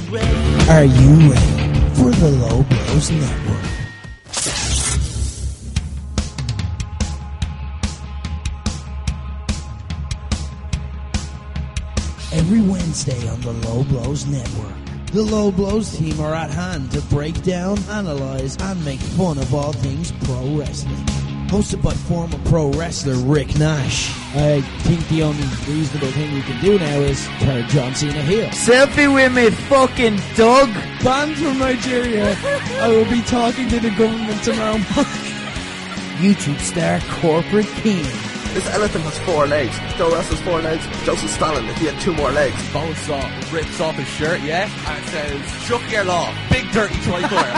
Are you ready for the Low Blows Network? Every Wednesday on the Low Blows Network, the Low Blows team are at hand to break down, analyze, and make fun of all things pro wrestling. Hosted by former pro wrestler Rick Nash. I think the only reasonable thing we can do now is turn John Cena heel. Selfie with me fucking Doug. Banned from Nigeria. I will be talking to the government tomorrow morning. YouTube star Corporate King. This elephant has 4 legs. Joe Russell's 4 legs. Joseph Stalin, if he had 2 more legs. Bonesaw rips off his shirt, yeah, and it says, "Chuck your law, big dirty tricolour."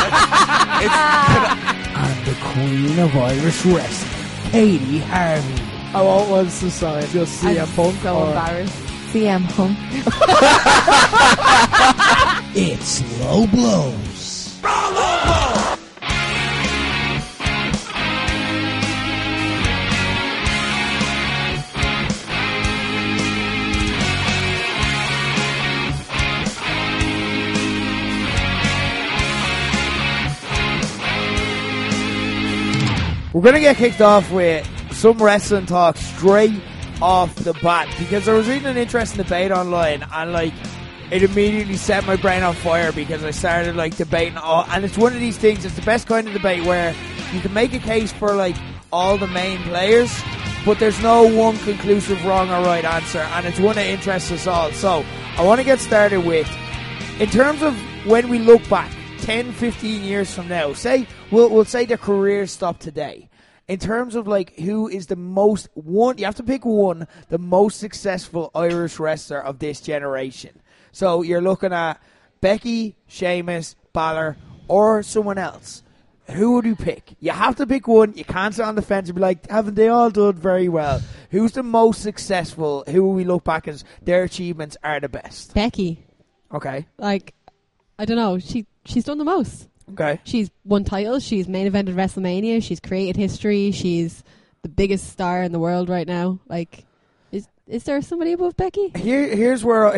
And the Queen of Irish Wrestling, Katie Harvey. I want one to sign just CM Punk. So embarrassed. CM Punk. It's Low Blows. We're going to get kicked off with some wrestling talk straight off the bat, because I was reading an interesting debate online, and it immediately set my brain on fire because I started debating and it's one of these things, it's the best kind of debate where you can make a case for all the main players, but there's no one conclusive wrong or right answer, and it's one that interests us all. So I want to get started with, in terms of when we look back 10, 15 years from now, we'll say their careers stop today. In terms of who is the most you have to pick one, the most successful Irish wrestler of this generation. So you're looking at Becky, Sheamus, Balor, or someone else. Who would you pick? You have to pick one. You can't sit on the fence and be like, haven't they all done very well? Who's the most successful? Who will we look back as their achievements are the best? Becky. Okay. I don't know. She's done the most. Okay. She's won titles. She's main evented WrestleMania. She's created history. She's the biggest star in the world right now. Is there somebody above Becky? Here's where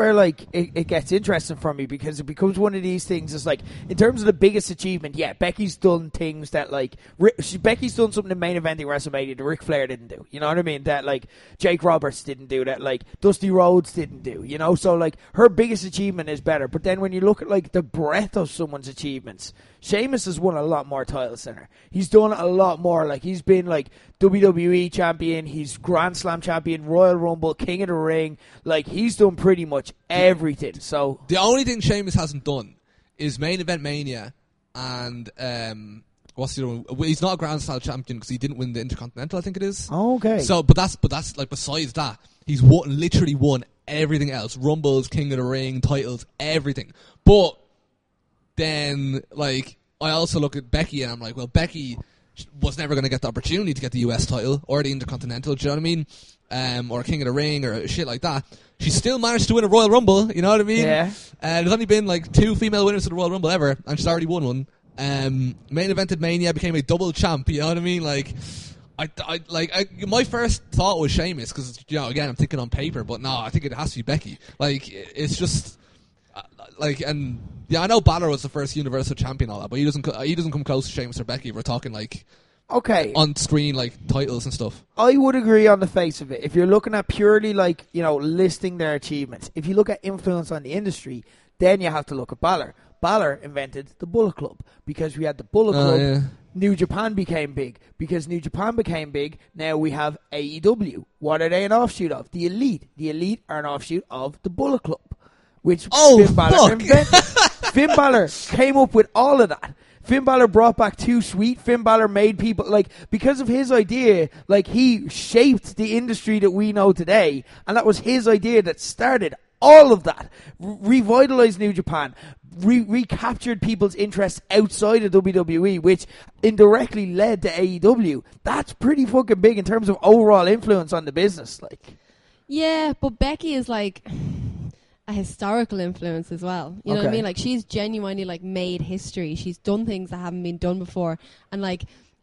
it gets interesting for me, because it becomes one of these things. It's in terms of the biggest achievement, yeah, Becky's done things that Becky's done something in main eventing WrestleMania that Ric Flair didn't do. You know what I mean? That Jake Roberts didn't do, that Dusty Rhodes didn't do. You know, so her biggest achievement is better. But then when you look at the breadth of someone's achievements, Sheamus has won a lot more titles than her. He's done a lot more. He's been WWE champion, he's Grand Slam champion, Royal Rumble, King of the Ring. He's done pretty much everything. So the only thing Sheamus hasn't done is Main Event Mania, and what's the other one? He's not a Grand Slam champion because he didn't win the Intercontinental, I think it is. Oh, okay. So, but that's besides that, he's literally won everything else: Rumbles, King of the Ring, titles, everything. But then, I also look at Becky and I'm like, well, Becky was never going to get the opportunity to get the US title or the Intercontinental, do you know what I mean? Or King of the Ring or shit like that. She still managed to win a Royal Rumble, you know what I mean? Yeah. There's only been 2 female winners of the Royal Rumble ever, and she's already won one. Main evented Mania, became a double champ, you know what I mean? My first thought was Sheamus because, again, I'm thinking on paper, but no, I think it has to be Becky. It's just and yeah, I know Balor was the first Universal Champion and all that, but he doesn't come close to Sheamus or Becky if we're talking okay, on screen titles and stuff. I would agree on the face of it. If you're looking at purely listing their achievements, if you look at influence on the industry, then you have to look at Balor. Balor invented the Bullet Club. Because we had the Bullet Club, yeah. New Japan became big. Because New Japan became big, now we have AEW. What are they an offshoot of? The Elite. The Elite are an offshoot of the Bullet Club, which Finn Balor invented. Finn Balor came up with all of that. Finn Balor brought back Too Sweet. Finn Balor made people, because of his idea, he shaped the industry that we know today. And that was his idea that started all of that. Revitalized New Japan. Recaptured people's interest outside of WWE, which indirectly led to AEW. That's pretty fucking big in terms of overall influence on the business. Yeah, but Becky is a historical influence as well. You know what I mean? She's genuinely made history. She's done things that haven't been done before. And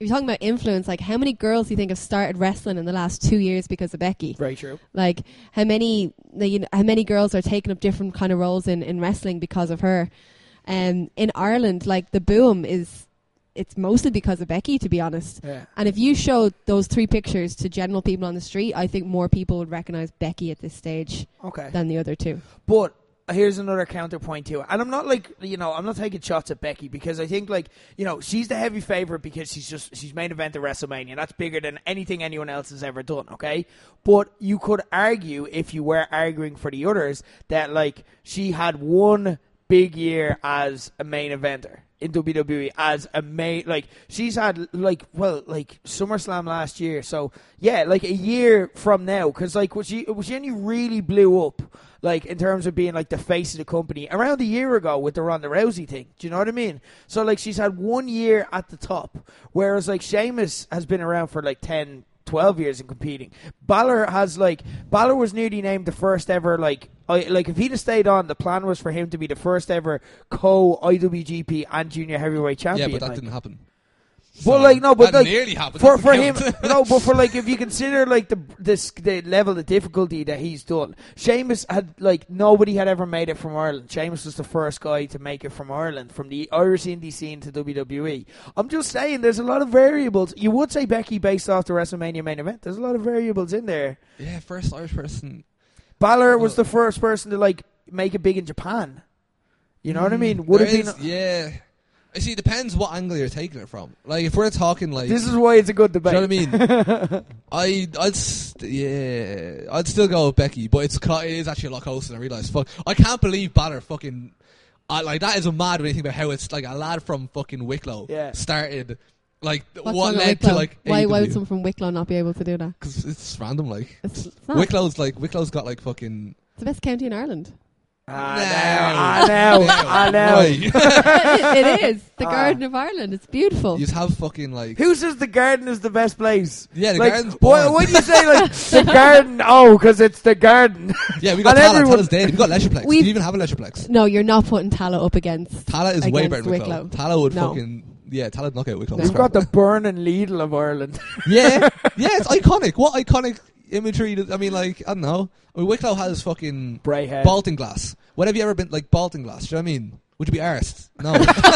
you're talking about influence, like how many girls do you think have started wrestling in the last 2 years because of Becky? Very true. Like how many girls are taking up different kind of roles in wrestling because of her? In Ireland, like the boom it's mostly because of Becky, to be honest. Yeah. And if you showed those 3 pictures to general people on the street, I think more people would recognise Becky at this stage than the other 2. But here's another counterpoint to it. And I'm not I'm not taking shots at Becky because I think she's the heavy favorite because she's main event at WrestleMania. That's bigger than anything anyone else has ever done, okay? But you could argue, if you were arguing for the others, that she had one big year as a main eventer in WWE as a main, she's had SummerSlam last year, so yeah, a year from now, because she only really blew up in terms of being the face of the company around a year ago with the Ronda Rousey thing. Do you know what I mean? So she's had 1 year at the top, whereas Sheamus has been around for 10, 12 years in competing. Balor was nearly named the first ever if he'd have stayed on, the plan was for him to be the first ever co-IWGP and junior heavyweight champion. Yeah, but that didn't happen. But that nearly happened. For him, but for if you consider the level of difficulty that he's done, Sheamus had nobody had ever made it from Ireland. Sheamus was the first guy to make it from Ireland, from the Irish indie scene to WWE. I'm just saying, there's a lot of variables. You would say Becky based off the WrestleMania main event. There's a lot of variables in there. Yeah, first Irish person. Balor was the first person to make it big in Japan. You know what I mean? Would have been. Yeah. I see. It depends what angle you're taking it from. If we're talking this is why it's a good debate. Do you know what I mean? I'd still go with Becky, but it is actually a lot closer than I realised. Fuck, I can't believe Balor fucking. That is a mad when you think about how it's a lad from fucking Wicklow started. What led to why would someone from Wicklow not be able to do that? Because it's random. It's not. Wicklow's got fucking. It's the best county in Ireland. I know. It is the Garden of Ireland. It's beautiful. You have fucking Who says the garden is the best place? Yeah, the garden's boring. Why do you say the garden? Oh, because it's the garden. Yeah, we got Tala. Tala's dead. We got Leisureplex. Do you even have a Leisureplex? No, you're not putting Tala up against. Tala is way better than Wicklow. Tala would fucking. Yeah, Tala'd knock out Wicklow. We've got the Burn and Lidl of Ireland. Yeah, it's iconic. What iconic imagery? I don't know. Wicklow has fucking Brayhead. Balting glass. When have you ever been Balting glass? Do you know what I mean? Would you be arsed? No.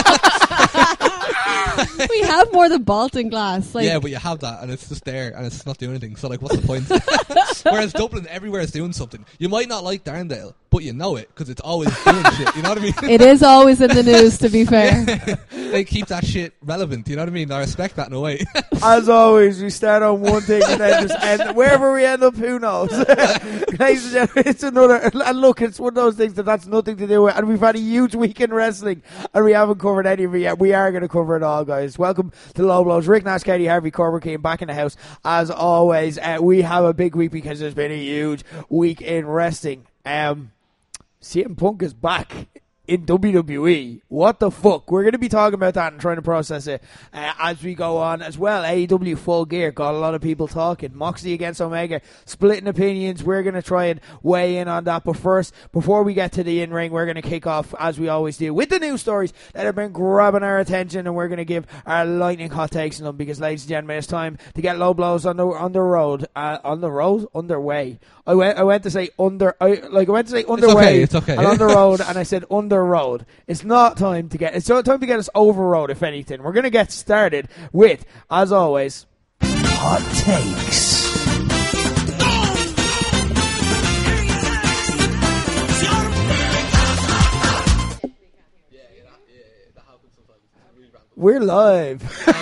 We have more than Balting glass. Yeah, but you have that, and it's just there, and it's not doing anything. So, what's the point? Whereas Dublin, everywhere is doing something. You might not like Darndale, but you know it because it's always doing shit. You know what I mean? It is always in the news, to be fair. They keep that shit relevant. You know what I mean? I respect that in a way. As always, we start on one thing and then just end. Wherever we end up, who knows? Ladies and gentlemen, it's another. And look, it's one of those things that's nothing to do with. And we've had a huge week in wrestling, and we haven't covered any of it yet. We are going to cover it all, guys. Welcome to Low Blows. Rick Nash, Katie Harvey, Corbin Keane back in the house. As always, we have a big week because there's been a huge week in wrestling. CM Punk is back in WWE. What the fuck? We're going to be talking about that and trying to process it as we go on as well. AEW Full Gear got a lot of people talking. Moxley against Omega, splitting opinions. We're going to try and weigh in on that. But first, before we get to the in-ring, we're going to kick off, as we always do, with the news stories that have been grabbing our attention, and we're going to give our lightning hot takes on them because, ladies and gentlemen, it's time to get Low Blows on the road. Underway. I went to say underway. It's okay. And on the road, and I said under road. It's time to get us over road, if anything. We're going to get started with, as always, hot takes. We're live. Sorry,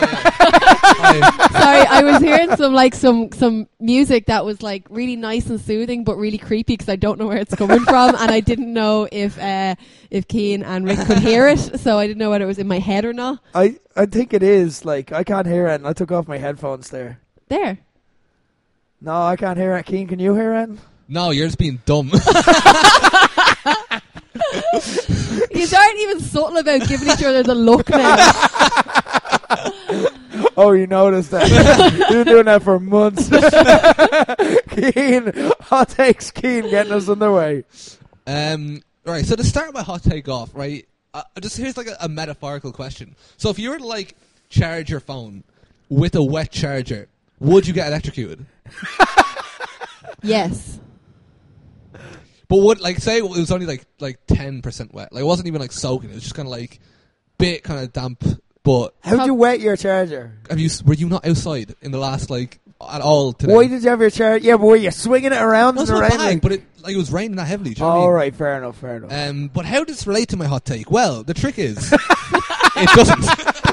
I was hearing some music that was really nice and soothing, but really creepy because I don't know where it's coming from, and I didn't know if Keane and Rick could hear it, so I didn't know whether it was in my head or not. I think it is. I can't hear it, and I took off my headphones there. There. No, I can't hear it. Keane, can you hear it? No, you're just being dumb. You aren't even subtle about giving each other the look now. Oh, you noticed that. You've been doing that for months. Keane, hot takes, Keane, getting us underway. Right, so to start my hot take off, right, here's a metaphorical question. So if you were to charge your phone with a wet charger, would you get electrocuted? Yes. But would, like, say it was only like 10% wet. Like, it wasn't even like soaking. It was just kind of like bit kind of damp. But How'd you wet your charger? were you not outside in the last like at all today? Why did you have your charger? Yeah, but were you swinging it around Well, in it's the not rain? bad, but it was raining that heavily. Do you know what I All mean? right, fair enough. But how does this relate to my hot take? Well, the trick is, it doesn't.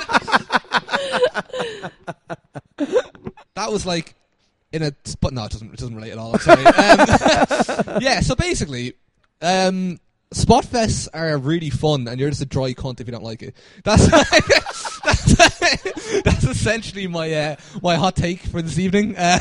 That was like but no, it doesn't relate at all. I'm sorry. Yeah, so basically, Spotfests are really fun, and you're just a dry cunt if you don't like it. That's essentially my hot take for this evening. I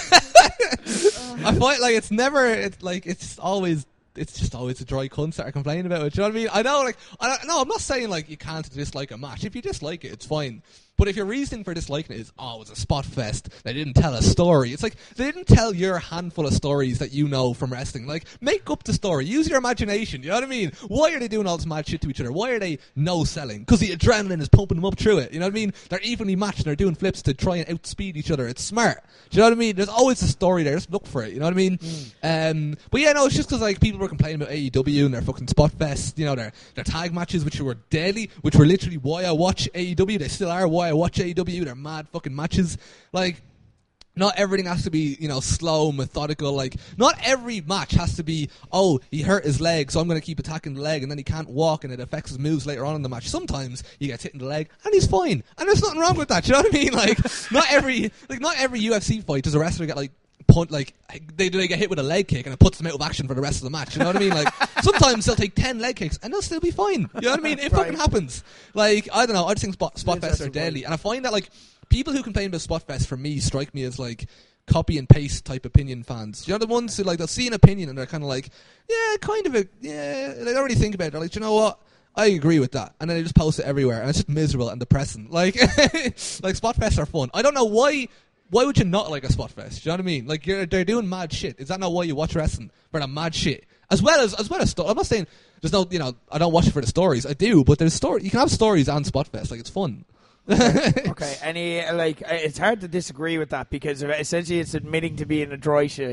find like it's just always a dry cunts that are complaining about it. Do you know what I mean? I know, I'm not saying like you can't dislike a match. If you dislike it, it's fine. But if your reason for disliking it is, it was a spot fest, they didn't tell a story. It's like, they didn't tell your handful of stories that you know from wrestling. Like, make up the story. Use your imagination. You know what I mean? Why are they doing all this mad shit to each other? Why are they no-selling? Because the adrenaline is pumping them up through it. You know what I mean? They're evenly matched and they're doing flips to try and outspeed each other. It's smart. Do you know what I mean? There's always a story there. Just look for it. You know what I mean? But yeah, no, it's just because like people were complaining about AEW and their fucking spot fest. You know, their tag matches, which were deadly, which were literally why I watch AEW. They still are why I watch AEW. They're mad fucking matches. Like, not everything has to be, slow, methodical. Like, not every match has to be, he hurt his leg, so I'm going to keep attacking the leg, and then he can't walk, and it affects his moves later on in the match. Sometimes he gets hit in the leg, and he's fine. And there's nothing wrong with that. You know what I mean? Like, not every UFC fight does a wrestler get, like, they get hit with a leg kick and it puts them out of action for the rest of the match. You know what I mean? Like, sometimes they'll take 10 leg kicks and they'll still be fine. You know what I mean? It fucking happens. Like, I don't know. I just think Spotfests are deadly. And I find that, like, people who complain about Spotfest, for me, strike me as, like, copy and paste type opinion fans. You know, the ones who, like, they'll see an opinion and they're kind of like, they don't really think about it. They're like, you know what? I agree with that. And then they just post it everywhere. And it's just miserable and depressing. Like, Spotfests are fun. I don't know why would you not like a spot fest? Do you know what I mean? Like, they're doing mad shit. Is that not why you watch wrestling? For the mad shit. As well as I'm not saying there's no, I don't watch it for the stories. I do, but there's story. You can have stories on spot fest. Like, it's fun. Okay, it's hard to disagree with that because essentially it's admitting to being a dry shy.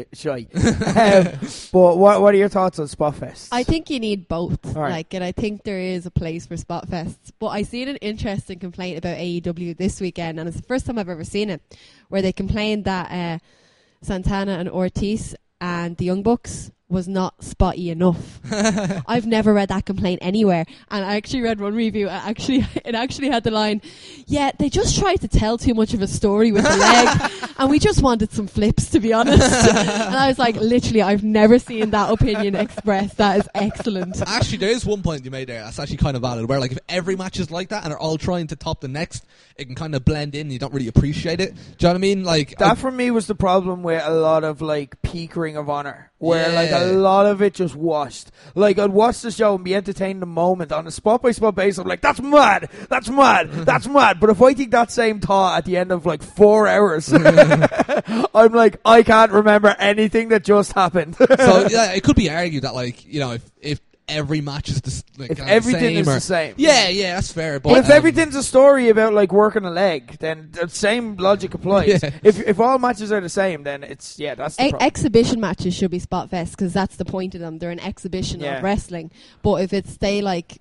But what are your thoughts on Spotfest? I think you need both. Right. And I think there is a place for Spotfests. But I seen an interesting complaint about AEW this weekend, and it's the first time I've ever seen it, where they complained that Santana and Ortiz and the Young Bucks was not spotty enough. I've never read that complaint anywhere, and I actually read one review. It actually had the line, "Yeah, they just tried to tell too much of a story with the leg, and we just wanted some flips, to be honest." And I was like, literally, I've never seen that opinion expressed. That is excellent. Actually, there is one point you made there that's actually kind of valid, where like if every match is like that and they're all trying to top the next, it can kind of blend in and you don't really appreciate it. Do you know what I mean? Like, that for me was the problem with a lot of like peak Ring of Honor, where like a lot of it just washed. Like, I'd watch the show and be entertained in the moment. On a spot by spot basis, I'm like, that's mad. But if I think that same thought at the end of like 4 hours, I'm like, I can't remember anything that just happened. So yeah, it could be argued that like, if every match is if everything is the same. Yeah, that's fair. But if everything's a story about like working a leg, then the same logic applies. Yeah. If all matches are the same, then that's the problem. Exhibition matches should be spot fest because that's the point of them. They're an exhibition of wrestling. But if it's like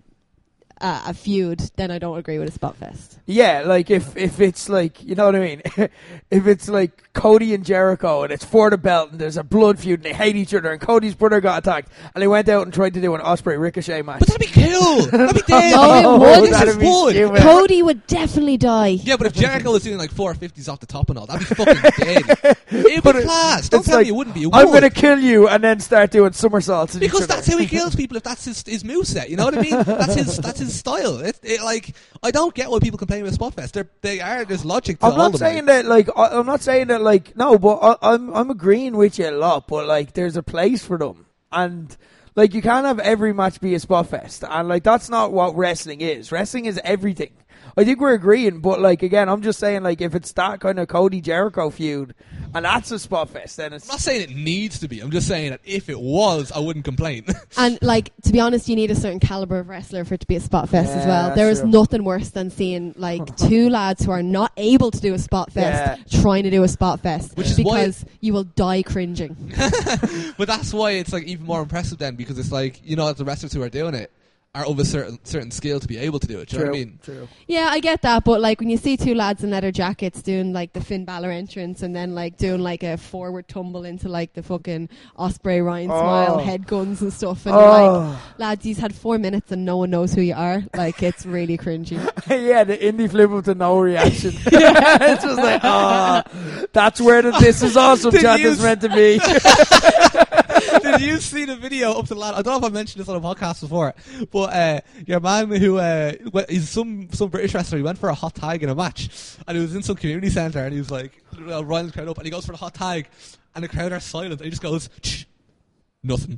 a feud, then I don't agree with a spot fest. Yeah, like if it's like, you know what I mean? If it's like Cody and Jericho and it's for the belt and there's a blood feud and they hate each other and Cody's brother got attacked and they went out and tried to do an Osprey Ricochet match. But that'd be cool. That'd be dead. No, it that'd be stupid. Cody would definitely die. Yeah, but if Jericho was doing like 450s off the top and all, that'd be fucking dead. It'd be class. Don't tell me it wouldn't be. I'm going to kill you and then start doing somersaults. Because that's how he kills people. If that's his moveset, you know what I mean? That's his style. Like, I don't get why people complain about Spotfest. There's logic to all of them. I'm not saying that like no, but I'm agreeing with you a lot. But like, there's a place for them, and like you can't have every match be a Spotfest, and like that's not what wrestling is. Wrestling is everything. I think we're agreeing, but like again, I'm just saying like if it's that kind of Cody Jericho feud, and that's a spot fest, then it's. I'm not saying it needs to be. I'm just saying that if it was, I wouldn't complain. And like, to be honest, you need a certain caliber of wrestler for it to be a spot fest as Yeah, well. that's There is true. nothing worse than seeing like two lads who are not able to do a spot fest trying to do a spot fest, Which is why- because you will die cringing. But that's why it's like even more impressive then, because it's like, you know, the wrestlers who are doing it are of a certain skill to be able to do it. Do you know what I mean? True. Yeah, I get that, but like when you see two lads in leather jackets doing like the Finn Balor entrance and then like doing like a forward tumble into like the fucking Osprey Ryan Smile head guns and stuff, and you're like, lads, you've had 4 minutes and no one knows who you are. Like, it's really cringy. Yeah, the indie flip up to no reaction. It's just like, that's where the "this is awesome" Did chat you- is meant to be. Did you see the video up to the lad? I don't know if I mentioned this on a podcast before, but your man who he's some British wrestler. He went for a hot tag in a match, and he was in some community centre, and he was like riling the crowd up, and he goes for the hot tag, and the crowd are silent, and he just goes, "Shh, nothing,"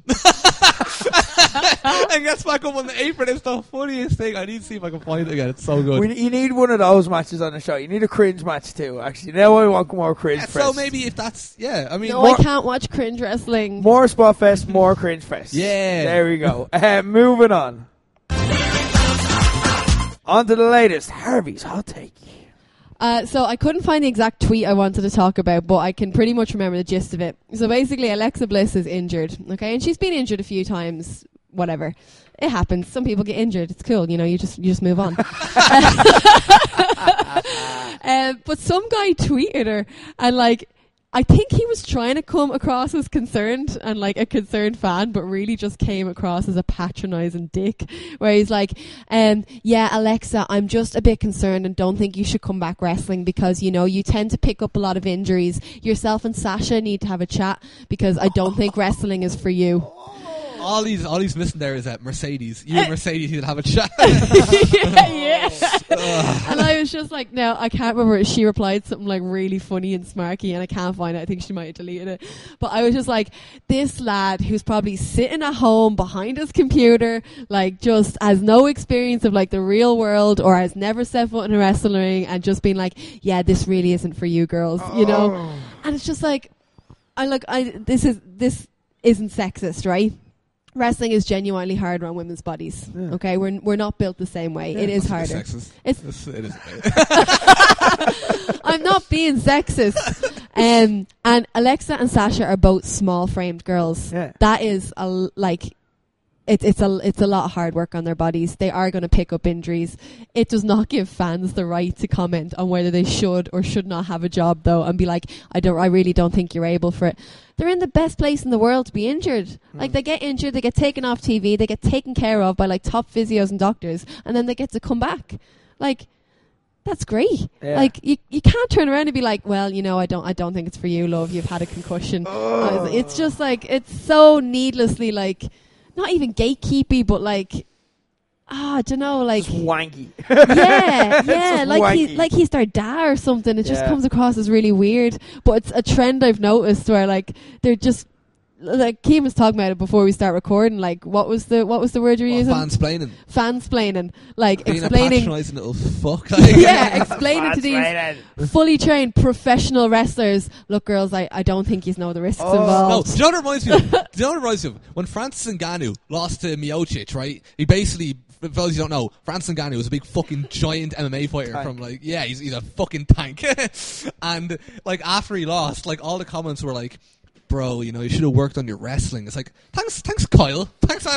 and gets back up on the apron. It's the funniest thing. I need to see if I can find it again. It's so good. You need one of those matches on the show. You need a cringe match too. Actually, now I want more cringe. So fest. maybe if that's I mean, No, I can't watch cringe wrestling. more spot fest, more cringe fest. Yeah. there we go. Moving on. On to the latest, Harvey's hot take. So I couldn't find the exact tweet I wanted to talk about, but I can pretty much remember the gist of it. So basically, Alexa Bliss is injured, okay, and she's been injured a few times. Whatever, it happens. Some people get injured. It's cool, you know. You just move on. But some guy tweeted her, and like, I think he was trying to come across as concerned and like a concerned fan, but really just came across as a patronising dick, where he's like, yeah, Alexa, I'm just a bit concerned and don't think you should come back wrestling because, you know, you tend to pick up a lot of injuries. Yourself and Sasha need to have a chat because I don't think wrestling is for you. all he's missing there is that Mercedes. You and Mercedes need to have a chat. yeah. And I was just like, no, I can't remember. She replied something like really funny and smarky, and I can't find it. I think she might have deleted it. But I was just like, this lad who's probably sitting at home behind his computer, like just has no experience of like the real world or has never set foot in a wrestling ring, and just being like, yeah, this really isn't for you girls, you know? And it's just like, this isn't sexist, right? Wrestling is genuinely harder on women's bodies. Yeah. Okay, we're not built the same way. Yeah. It is harder. Sexist. It is. I'm not being sexist. And Alexa and Sasha are both small-framed girls. Yeah. That is it's a lot of hard work on their bodies. They are going to pick up injuries. It does not give fans the right to comment on whether they should or should not have a job, though, and be like, I really don't think you're able for it. They're in the best place in the world to be injured. Like, they get injured, they get taken off TV, they get taken care of by like top physios and doctors, and then they get to come back. Like, that's great. Yeah. Like, you can't turn around and be like, well, you know, I don't think it's for you, love. You've had a concussion. It's just like, it's so needlessly like, not even gatekeepy, but like, I don't know, like just wanky. yeah, like he's their dad or something. It just comes across as really weird. But it's a trend I've noticed where like they're just like Keem was talking about it before we start recording. Like, what was the word you're using? Fansplaining. Like being explaining. A patronising little fuck. Yeah, explaining to these fully trained professional wrestlers. Look, girls, I don't think you know the risks involved. No, do you know what it reminds me of? When Francis Ngannou lost to Miocic, right? He basically, for those you don't know, Francis Ngannou was a big fucking giant MMA fighter from like, yeah, he's a fucking tank. And like after he lost, like all the comments were like, bro, you know, you should have worked on your wrestling. It's like, thanks, Kyle. Thanks,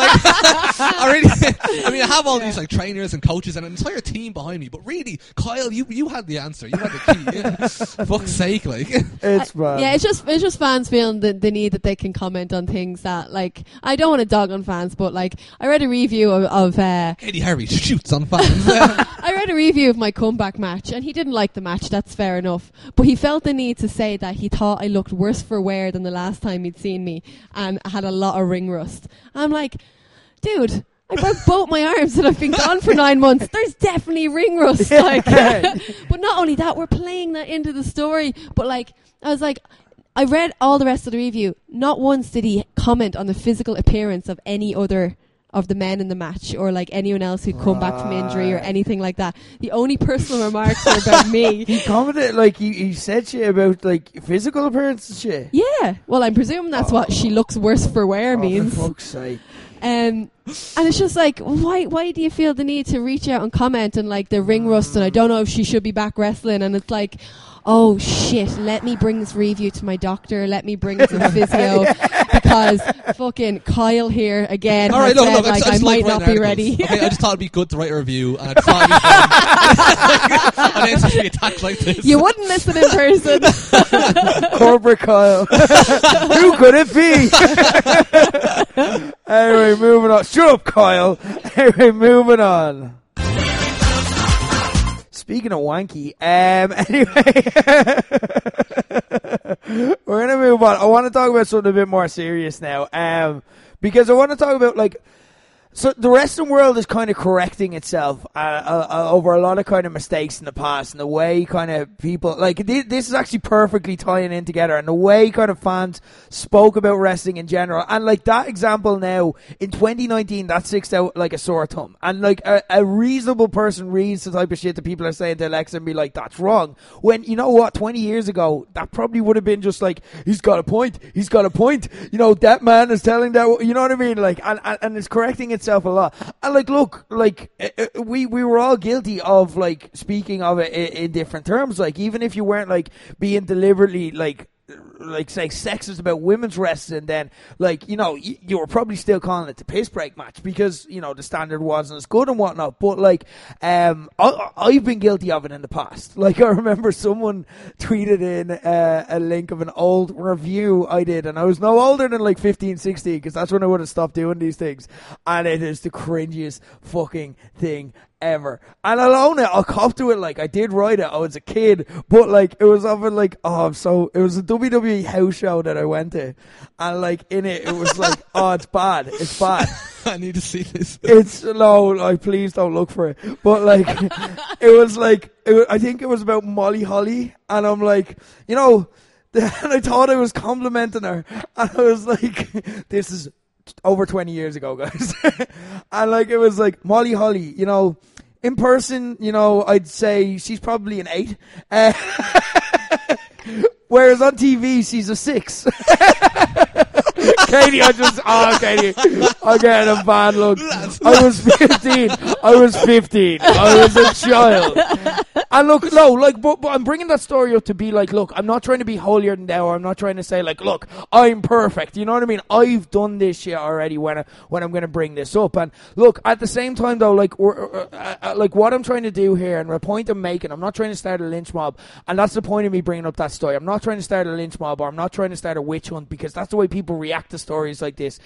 I mean, I have all these like trainers and coaches and an entire team behind me, but really, Kyle, you had the answer. You had the key. Yeah. Fuck's sake, like. It's bad. Yeah, it's just fans feeling the need that they can comment on things that, like, I don't want to dog on fans, but like, I read a review of Eddie Harvey shoots on fans. I read a review of my comeback match, and he didn't like the match. That's fair enough, but he felt the need to say that he thought I looked worse for wear than the last time he'd seen me, and I had a lot of ring rust. I'm like, dude, I broke both my arms and I've been gone for 9 months. There's definitely ring rust. Like, but not only that, we're playing that into the story. But like, I was like, I read all the rest of the review. Not once did he comment on the physical appearance of any other of the men in the match or like anyone else who'd come back from injury or anything like that. The only personal remarks were about me. He commented, like, he said shit about, like, physical appearance and shit. Yeah. Well, I'm presuming that's what she looks worse for wear means. For fuck's sake. And it's just like, why do you feel the need to reach out and comment and like the ring rust and I don't know if she should be back wrestling, and it's like, oh shit, let me bring this review to my doctor, let me bring it to the physio because fucking Kyle here again All right, has look, said, I like, just I might like not be writing ready. articles. Okay, I just thought it'd be good to write a review, and I just thought it'd be fun. And then to be attacked like this. You wouldn't listen in person. Corporate Kyle. Who could it be? Anyway, moving on. Shut up, Kyle. Anyway, moving on. Speaking of wanky, anyway, we're going to move on. I want to talk about something a bit more serious now, because I want to talk about, like, so the wrestling world is kind of correcting itself over a lot of kind of mistakes in the past, and the way kind of people, like, this is actually perfectly tying in together, and the way kind of fans spoke about wrestling in general, and like that example now in 2019 that sticks out like a sore thumb, and like a reasonable person reads the type of shit that people are saying to Alexa and be like, that's wrong, when, you know what, 20 years ago that probably would have been just like, he's got a point, you know, that man is telling that, you know what I mean, like, and it's correcting itself a lot. And like, look, like, we were all guilty of like speaking of it in different terms, like, even if you weren't like being deliberately like say sexist about women's wrestling, then like, you know, you were probably still calling it the piss break match because, you know, the standard wasn't as good and whatnot. But like, I've been guilty of it in the past. Like, I remember someone tweeted in a link of an old review I did, and I was no older than like 15, 16, because that's when I would have stopped doing these things, and it is the cringiest fucking thing ever. And I'll own it, I'll cop to it, like, I did write it, I was a kid, but like, it was often like, it was a WWE house show that I went to, and like, in it was like, oh, it's bad. I need to see this. It's, no, like, please don't look for it, but like, it was like, I think it was about Molly Holly, and I'm like, you know, and I thought I was complimenting her, and I was like, this is over 20 years ago, guys. And like, it was like, Molly Holly, you know, in person, you know, I'd say she's probably an 8. Whereas on TV, she's a 6. Katie, Katie, I'm getting a bad look. I was 15. I was a child. And look, no, like, but I'm bringing that story up to be like, look, I'm not trying to be holier than thou. I'm not trying to say like, look, I'm perfect. You know what I mean? I've done this shit already when I'm going to bring this up. And look, at the same time though, like, like what I'm trying to do here and the point I'm making, I'm not trying to start a lynch mob. And that's the point of me bringing up that story. I'm not trying to start a lynch mob, or I'm not trying to start a witch hunt, because that's the way people react to stories like this.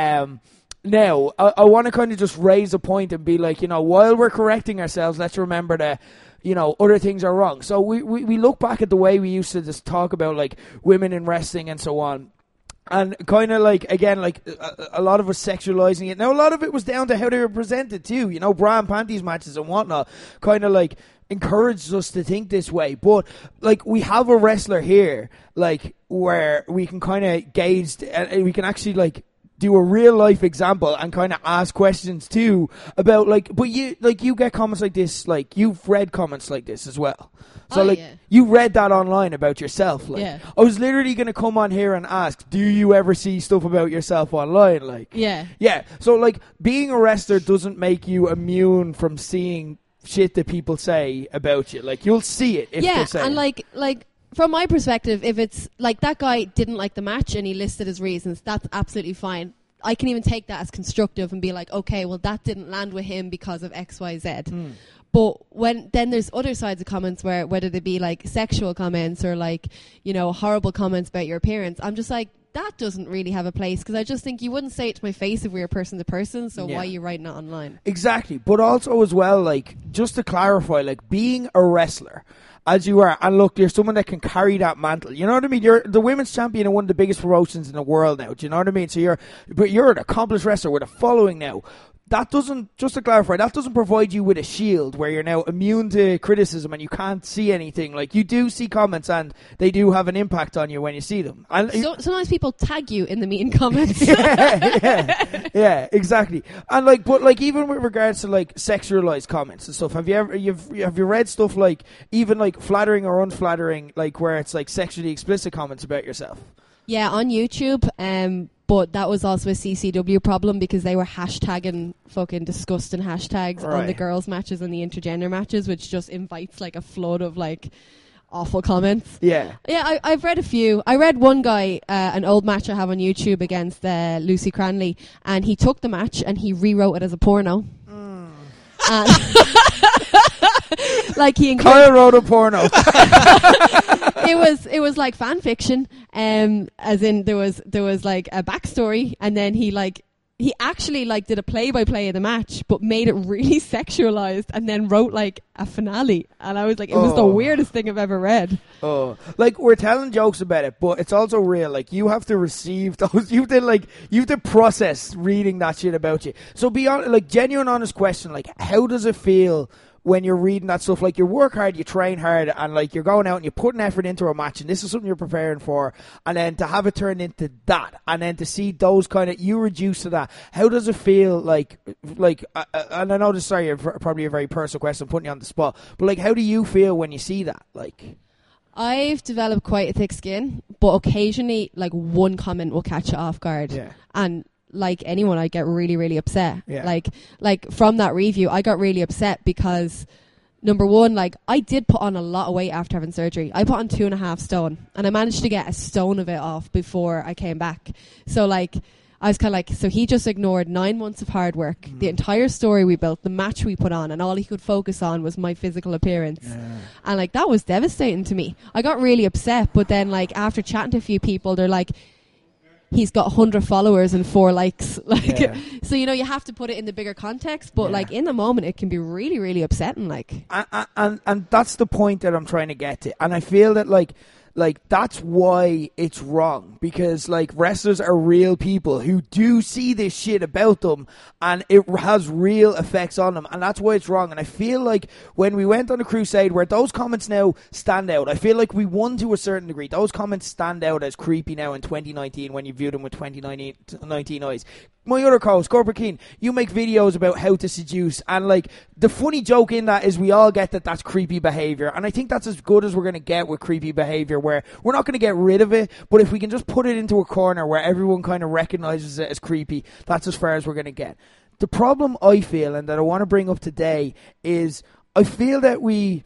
Now, I want to kind of just raise a point and be like, you know, while we're correcting ourselves, let's remember that, you know, other things are wrong. So we look back at the way we used to just talk about like women in wrestling and so on. And kind of like, again, like a lot of us sexualizing it. Now, a lot of it was down to how they were presented too. You know, bra and panties matches and whatnot kind of like encouraged us to think this way. But like, we have a wrestler here, like, where we can kind of gauge, and we can actually like do a real life example and kind of ask questions too about like, but you get comments like this, like you've read comments like this as well. So you read that online about yourself. Like, yeah. I was literally going to come on here and ask, do you ever see stuff about yourself online? Like, yeah. So like, being a wrestler doesn't make you immune from seeing shit that people say about you. Like, you'll see it if they say and it. like from my perspective, if it's like that guy didn't like the match and he listed his reasons, that's absolutely fine. I can even take that as constructive and be like, okay, well, that didn't land with him because of X, Y, Z. But then there's other sides of comments where, whether they be like sexual comments or like, you know, horrible comments about your appearance, I'm just like, that doesn't really have a place, because I just think you wouldn't say it to my face if we were person to person, so why are you writing it online? Exactly. But also as well, like, just to clarify, like, being a wrestler, as you are, and look, you're someone that can carry that mantle. You know what I mean? You're the women's champion in one of the biggest promotions in the world now. Do you know what I mean? So you're an accomplished wrestler with a following now. that doesn't, just to clarify, that doesn't provide you with a shield where you're now immune to criticism and you can't see anything. Like, you do see comments and they do have an impact on you when you see them. And sometimes people tag you in the mean comments. yeah, exactly. And like, but like, even with regards to like sexualized comments and stuff, have you read stuff like, even like flattering or unflattering, like where it's like sexually explicit comments about yourself? Yeah, on YouTube. But that was also a CCW problem because they were hashtagging fucking disgusting hashtags on the girls' matches and the intergender matches, which just invites like a flood of like awful comments. Yeah. Yeah, I've read a few. I read one guy, an old match I have on YouTube against Lucy Cranley, and he took the match and he rewrote it as a porno. Like Kyle wrote a porno. It was like fan fiction, as in there was like a backstory, and then he actually like did a play-by-play of the match, but made it really sexualized, and then wrote like a finale. And I was like, it was the weirdest thing I've ever read. Oh, like, we're telling jokes about it, but it's also real. Like, you have to receive those. You have to process reading that shit about you. So be honest, like, genuine, honest question. Like, how does it feel when you're reading that stuff? Like, you work hard, you train hard, and like, you're going out and you put an effort into a match, and this is something you're preparing for, and then to have it turn into that, and then to see those kind of, you reduce to that. How does it feel? Like, and I know this, sorry, probably a very personal question, I'm putting you on the spot, but like, how do you feel when you see that? Like, I've developed quite a thick skin, but occasionally, like, one comment will catch you off guard. Yeah. And like anyone, I get really, really upset. Yeah. Like from that review, I got really upset because, number one, like, I did put on a lot of weight after having surgery. I put on 2.5 stone, and I managed to get a stone of it off before I came back. So like, I was kind of like, so he just ignored 9 months of hard work, the entire story we built, the match we put on, and all he could focus on was my physical appearance. Yeah. And like, that was devastating to me. I got really upset, but then like, after chatting to a few people, they're like, he's got 100 followers and 4 likes. Like, yeah. So, you know, you have to put it in the bigger context, but like, in the moment, it can be really, really upsetting. Like, and that's the point that I'm trying to get to. And I feel that like that's why it's wrong, because like, wrestlers are real people who do see this shit about them, and it has real effects on them, and that's why it's wrong. And I feel like when we went on a crusade where those comments now stand out, I feel like we won to a certain degree. Those comments stand out as creepy now in 2019 when you view them with 2019 eyes. My other co-host, Corporate Keane, you make videos about how to seduce, and like, the funny joke in that is we all get that that's creepy behavior, and I think that's as good as we're going to get with creepy behavior, where we're not going to get rid of it, but if we can just put it into a corner where everyone kind of recognizes it as creepy, that's as far as we're going to get. The problem I feel, and that I want to bring up today, is I feel that we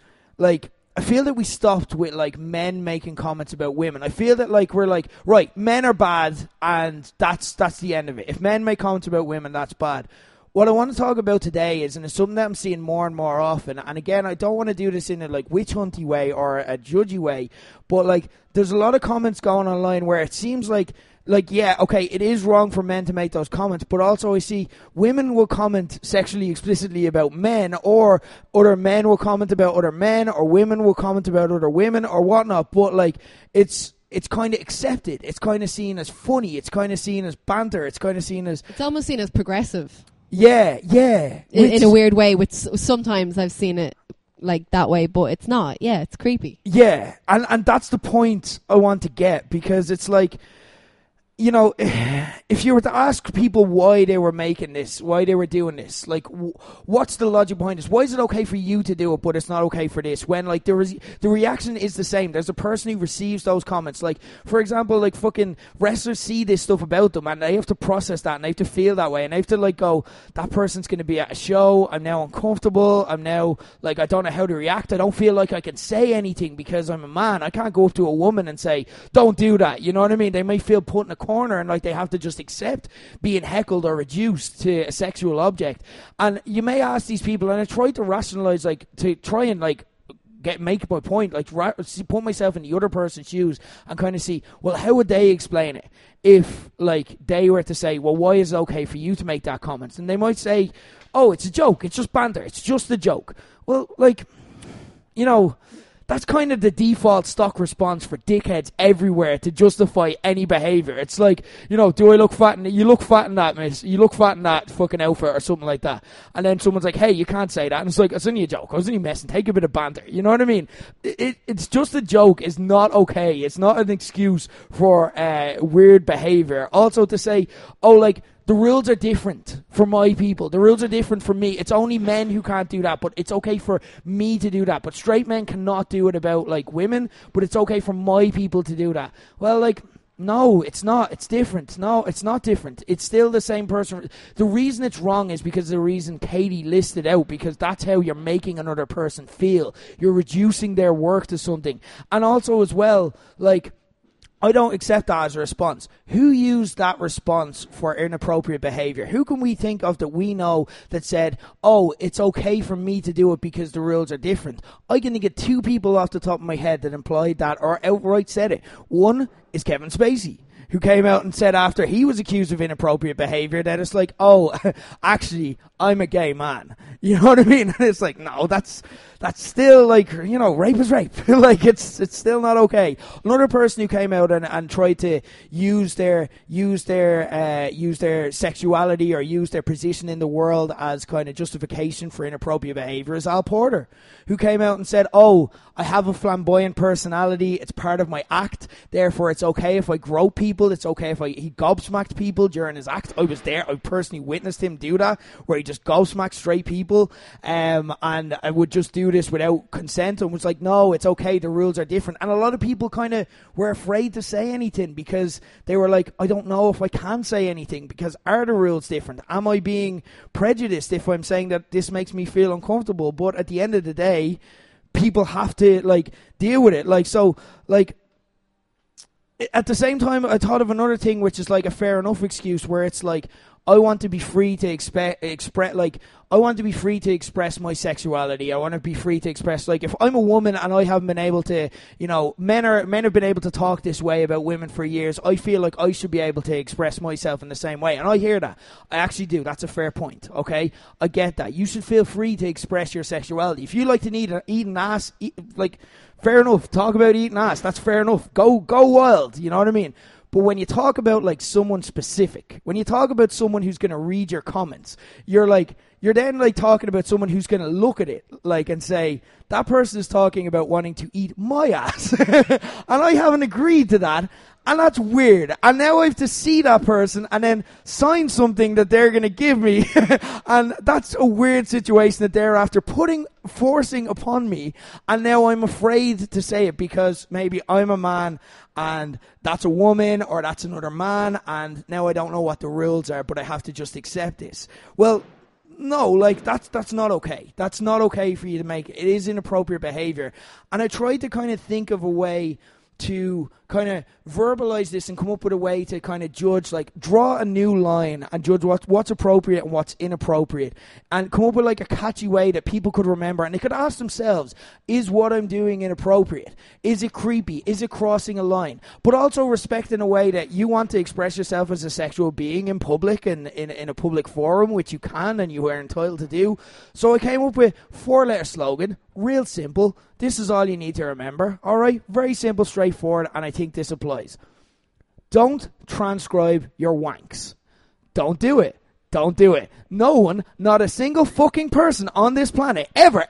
stopped with like men making comments about women. I feel that like, we're like, right, men are bad, and that's the end of it. If men make comments about women, that's bad. What I want to talk about today is, and it's something that I'm seeing more and more often, and again, I don't want to do this in a like witch hunty way or a judgy way, but like, there's a lot of comments going online where it seems like, yeah, okay, it is wrong for men to make those comments, but also I see women will comment sexually explicitly about men, or other men will comment about other men, or women will comment about other women, or whatnot, but like, it's kind of accepted. It's kind of seen as funny. It's kind of seen as banter. It's kind of seen as... It's almost seen as progressive. Yeah. In a weird way, which sometimes I've seen it like that way, but it's not. Yeah, it's creepy. Yeah, and that's the point I want to get, because it's like, you know, if you were to ask people why they were making this, why they were doing this, like, what's the logic behind this? Why is it okay for you to do it, but it's not okay for this? When, like, the reaction is the same. There's a person who receives those comments. Like, for example, like, fucking wrestlers see this stuff about them, and they have to process that, and they have to feel that way, and they have to, like, go, that person's going to be at a show, I'm now uncomfortable, I'm now, like, I don't know how to react, I don't feel like I can say anything because I'm a man. I can't go up to a woman and say, don't do that, you know what I mean? They may feel put in a corner, and like, they have to just accept being heckled or reduced to a sexual object. And you may ask these people, and I try to rationalize, like, to try and like make my point, like put myself in the other person's shoes and kind of see, well, how would they explain it if like they were to say, well, why is it okay for you to make that comment? And they might say, oh, it's a joke, it's just banter, it's just a joke. Well, like, you know, that's kind of the default stock response for dickheads everywhere to justify any behaviour. It's like, you know, do I look fat? You look fat in that, miss. You look fat in that fucking outfit or something like that. And then someone's like, hey, you can't say that. And it's like, it's only a joke. I was only messing. Take a bit of banter. You know what I mean? It's just a joke. It's not okay. It's not an excuse for weird behaviour. Also to say, oh, like, the rules are different for my people. The rules are different for me. It's only men who can't do that, but it's okay for me to do that. But straight men cannot do it about, like, women, but it's okay for my people to do that. Well, like, no, it's not. It's different. No, it's not different. It's still the same person. The reason it's wrong is because of the reason Katie listed out, because that's how you're making another person feel. You're reducing their work to something. And also as well, like, I don't accept that as a response. Who used that response for inappropriate behaviour? Who can we think of that we know that said, oh, it's okay for me to do it because the rules are different? I can think of 2 people off the top of my head that implied that or outright said it. One is Kevin Spacey, who came out and said after he was accused of inappropriate behaviour that it's like, oh, actually, I'm a gay man. You know what I mean? And it's like, no, that's still like, you know, rape is rape. Like, it's still not okay. Another person who came out and tried to use their sexuality or use their position in the world as kind of justification for inappropriate behaviour is Al Porter, who came out and said, oh, I have a flamboyant personality. It's part of my act. Therefore, it's okay if I grope people. It's okay if he gobsmacked people during his act. I was there. I personally witnessed him do that, where he just gobsmacked straight people. And I would just do this without consent, and was like, no, it's okay. The rules are different. And a lot of people kind of were afraid to say anything because they were like, I don't know if I can say anything because are the rules different? Am I being prejudiced if I'm saying that this makes me feel uncomfortable? But at the end of the day, people have to, like, deal with it. Like, so, like, at the same time, I thought of another thing which is like a fair enough excuse, where it's like, I want to be free to I want to be free to express my sexuality. I want to be free to express, like, if I'm a woman and I haven't been able to, you know, men have been able to talk this way about women for years. I feel like I should be able to express myself in the same way. And I hear that. I actually do. That's a fair point. Okay. I get that. You should feel free to express your sexuality. If you like to eat an ass, fair enough. Talk about eating ass. That's fair enough. Go wild. You know what I mean? But when you talk about, like, someone specific, when you talk about someone who's going to read your comments, you're then, like, talking about someone who's going to look at it, like, and say, that person is talking about wanting to eat my ass. And I haven't agreed to that. And that's weird. And now I have to see that person and then sign something that they're going to give me. And that's a weird situation that they're after forcing upon me. And now I'm afraid to say it because maybe I'm a man and that's a woman or that's another man. And now I don't know what the rules are, but I have to just accept this. Well, no, like, that's not okay. That's not okay for you to make. It is inappropriate behavior. And I tried to kind of think of a way to kind of verbalize this and come up with a way to kind of judge, like, draw a new line and judge what's appropriate and what's inappropriate, and come up with, like, a catchy way that people could remember, and they could ask themselves, is what I'm doing inappropriate? Is it creepy? Is it crossing a line? But also respect in a way that you want to express yourself as a sexual being in public and in a public forum, which you can and you are entitled to do. So I came up with 4-letter slogan, real simple. This is all you need to remember. All right? Very simple, straightforward, and I think this applies. Don't transcribe your wanks. Don't do it. Don't do it. No one, not a single fucking person on this planet ever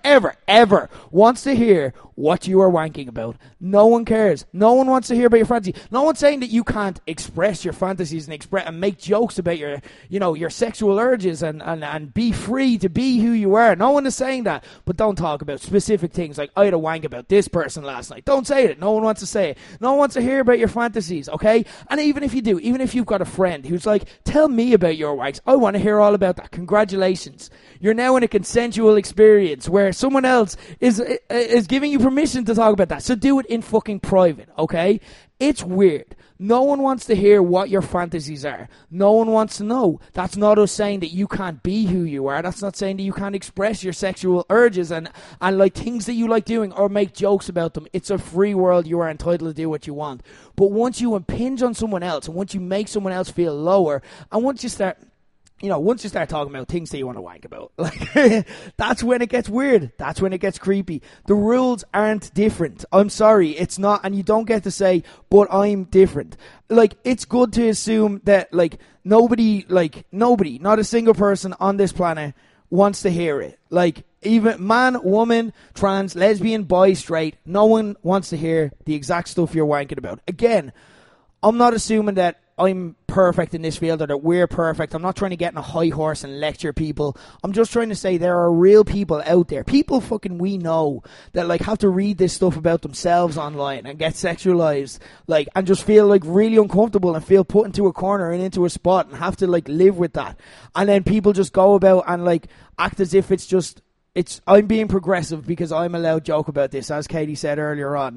wants to hear what you are wanking about. No one cares. No one wants to hear about your fantasy. No one's saying that you can't express your fantasies and make jokes about your sexual urges and be free to be who you are. No one is saying that. But don't talk about specific things like, I had a wank about this person last night. Don't say it. No one wants to say it. No one wants to hear about your fantasies, okay? And even if you do, even if you've got a friend who's like, tell me about your wanks, I want to hear all about that. Congratulations. You're now in a consensual experience where someone else is giving you permission to talk about that. So do it in fucking private, okay? It's weird. No one wants to hear what your fantasies are. No one wants to know. That's not us saying that you can't be who you are. That's not saying that you can't express your sexual urges and like things that you like doing or make jokes about them. It's a free world. You are entitled to do what you want. But once you impinge on someone else and once you make someone else feel lower and once you start you know, once you start talking about things that you want to wank about, like, that's when it gets weird. That's when it gets creepy. The rules aren't different. I'm sorry, it's not, and you don't get to say, but I'm different. Like, it's good to assume that, like, nobody, not a single person on this planet wants to hear it. Like, even man, woman, trans, lesbian, bi, straight, no one wants to hear the exact stuff you're wanking about. Again, I'm not assuming that I'm perfect in this field or that we're perfect. I'm not trying to get on a high horse and lecture people. I'm just trying to say there are real people out there, people fucking we know, that like have to read this stuff about themselves online and get sexualized, like, and just feel like really uncomfortable and feel put into a corner and into a spot and have to like live with that. And then people just go about and like act as if I'm being progressive because I'm allowed to joke about this, as Katie said earlier on.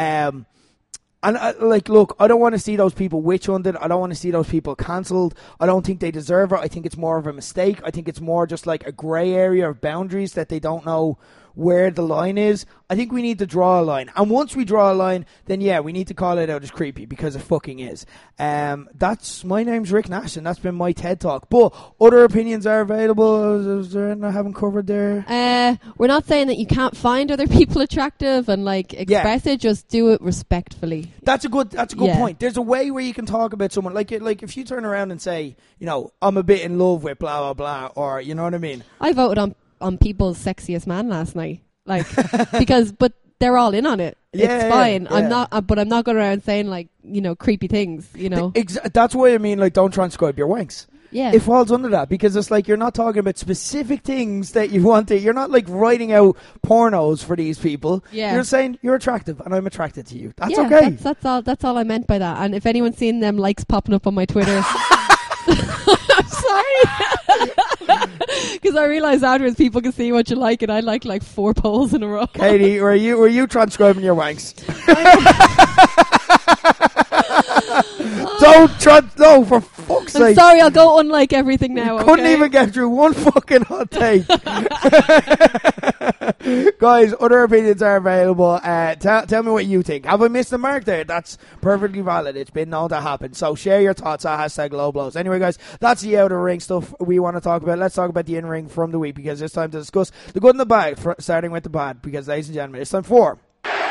And, look, I don't want to see those people witch hunted. I don't want to see those people cancelled. I don't think they deserve it. I think it's more of a mistake. I think it's more just like a grey area of boundaries that they don't know where the line is. I think we need to draw a line. And once we draw a line, then yeah, we need to call it out as creepy, because it fucking is. My name's Rick Nash, and that's been my TED Talk. But other opinions are available. Is there anything I haven't covered there? We're not saying that you can't find other people attractive and like express it, just do it respectfully. That's a good point. There's a way where you can talk about someone, like if you turn around and say, you know, I'm a bit in love with blah blah blah, or you know what I mean. I voted on People's Sexiest Man last night, like, but they're all in on it. It's fine. Yeah. I'm not going around saying like, you know, creepy things, you know. That's why I mean, like, don't transcribe your wanks. Yeah. It falls under that, because it's like you're not talking about specific things that you want to. You're not like writing out pornos for these people. Yeah. You're saying you're attractive and I'm attracted to you. That's okay. That's all I meant by that. And if anyone's seen them likes popping up on my Twitter, I'm sorry. Because I realised afterwards people can see what you like, and I like 4 polls in a row. Katie, were you transcribing your wanks? No, for fuck's sake. I'm sorry, I'll go unlike everything now. Couldn't even get through one fucking hot take. Guys, other opinions are available. Tell me what you think. Have I missed the mark there? That's perfectly valid. It's been known to happen. So share your thoughts at #LowBlows. Anyway, guys, that's the outer ring stuff we want to talk about. Let's talk about the in-ring from the week, because it's time to discuss the good and the bad, starting with the bad, because, ladies and gentlemen, it's time for...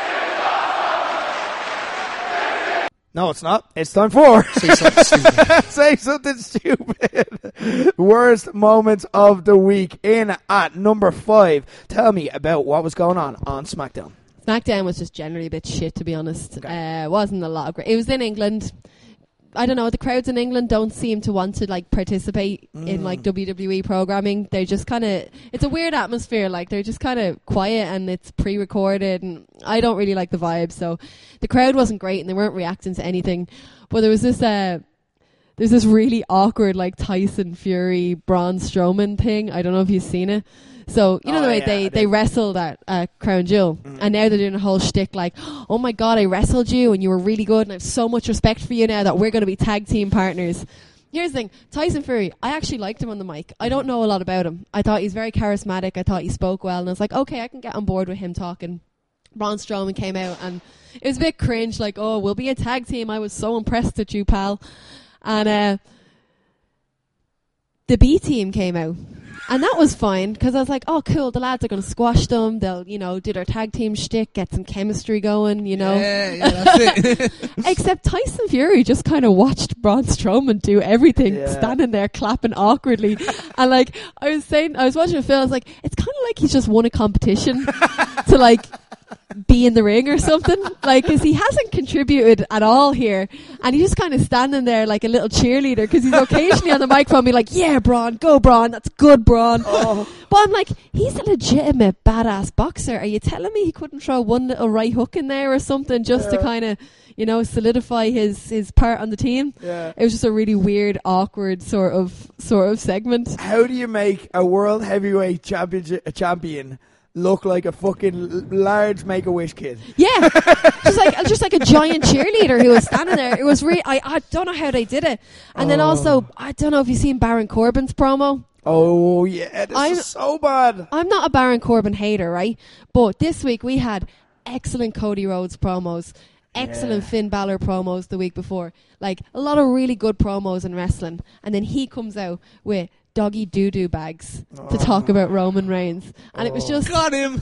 No, it's not. It's time for... Say something stupid. Say something stupid. Worst moments of the week. In at number 5. Tell me about what was going on SmackDown. SmackDown was just generally a bit shit, to be honest. Okay. Wasn't a lot of great. It was in England. I don't know, the crowds in England don't seem to want to like participate in like WWE programming. They're just kind of, it's a weird atmosphere, like they're just kind of quiet and it's pre-recorded, and I don't really like the vibe. So the crowd wasn't great and they weren't reacting to anything. But there's this really awkward like Tyson Fury Braun Strowman thing. I don't know if you've seen it. So, you know the way they wrestled at Crown Jewel, and now they're doing a whole shtick like, oh my God, I wrestled you and you were really good and I have so much respect for you now that we're going to be tag team partners. Here's the thing, Tyson Fury, I actually liked him on the mic. I don't know a lot about him. I thought he's very charismatic. I thought he spoke well, and I was like, okay, I can get on board with him talking. Braun Strowman came out and it was a bit cringe, like, oh, we'll be a tag team. I was so impressed at you, pal. And the B team came out. And that was fine, because I was like, oh, cool, the lads are going to squash them. They'll, you know, do their tag team shtick, get some chemistry going, you know. Yeah, that's it. Except Tyson Fury just kind of watched Braun Strowman do everything, standing there clapping awkwardly. And, like, I was watching a film, I was like, it's kind of like he's just won a competition to, like, be in the ring or something, like, because he hasn't contributed at all here, and he's just kind of standing there like a little cheerleader, because he's occasionally on the microphone being like, yeah, Braun, go Braun, that's good, Braun. But I'm like, he's a legitimate badass boxer. Are you telling me he couldn't throw one little right hook in there or something just to kind of, you know, solidify his part on the team? It was just a really weird, awkward sort of segment. How do you make a world heavyweight champion look like a fucking large Make-A-Wish kid? Yeah, just like a giant cheerleader who was standing there. It was really, I don't know how they did it. And then also, I don't know if you've seen Baron Corbin's promo. Oh yeah, this is so bad. I'm not a Baron Corbin hater, right? But this week we had excellent Cody Rhodes promos, excellent Finn Balor promos the week before. Like, a lot of really good promos in wrestling. And then he comes out with doggy doo-doo bags to talk about Roman Reigns. And it was just... Got him!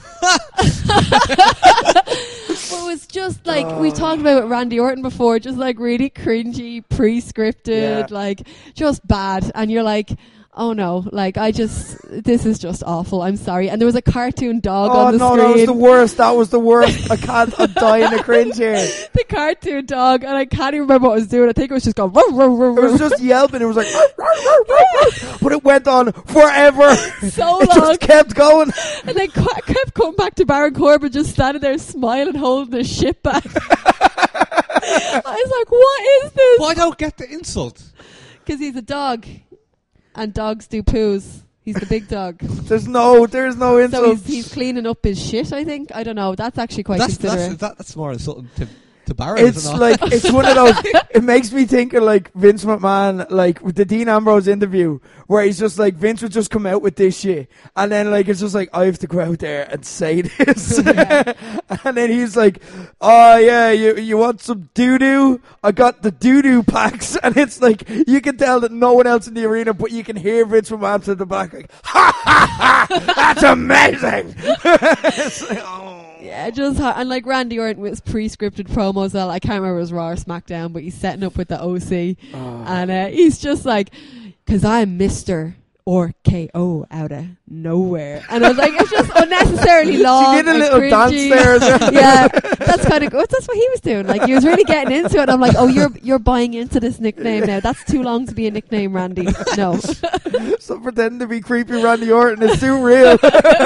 But it was just like we talked about with Randy Orton before, just like really cringy, pre-scripted, like just bad. And you're like, oh no, like this is just awful. I'm sorry. And there was a cartoon dog on the screen. Oh no, that was the worst. I'm dying of cringe here. The cartoon dog, and I can't even remember what it was doing. I think it was just going. It was just yelping. It was like, but it went on forever. So it long. Just kept going, and then kept coming back to Baron Corbin, just standing there smiling, holding his shit back. I was like, what is this? Why don't get the insult? Because he's a dog. And dogs do poos. He's the big dog. There's no insult. So he's cleaning up his shit, I think. I don't know. That's actually quite considerate. That's more insulting to Baron. It's like, it's one of those, it makes me think of like Vince McMahon, like with the Dean Ambrose interview, where he's just like, Vince would just come out with this shit. And then like, it's just like, I have to go out there and say this. Yeah. And then he's like, oh yeah, you want some doo-doo? I got the doo-doo packs. And it's like, you can tell that no one else in the arena, but you can hear Vince McMahon to the back like, ha ha ha, that's amazing. It's like, oh. Yeah, and like Randy Orton with his pre-scripted promos, well, I can't remember his Raw or SmackDown, but he's setting up with the OC, and he's just like, "'Cause I'm Mr. or KO out of nowhere," and I was like, it's just unnecessarily long. She did a little cringy. dance there. Yeah, that's kind of good. That's what he was doing. Like he was really getting into it. And I'm like, oh, you're buying into this nickname now. That's too long to be a nickname, Randy. No. Stop pretending to be creepy Randy Orton. It's too real.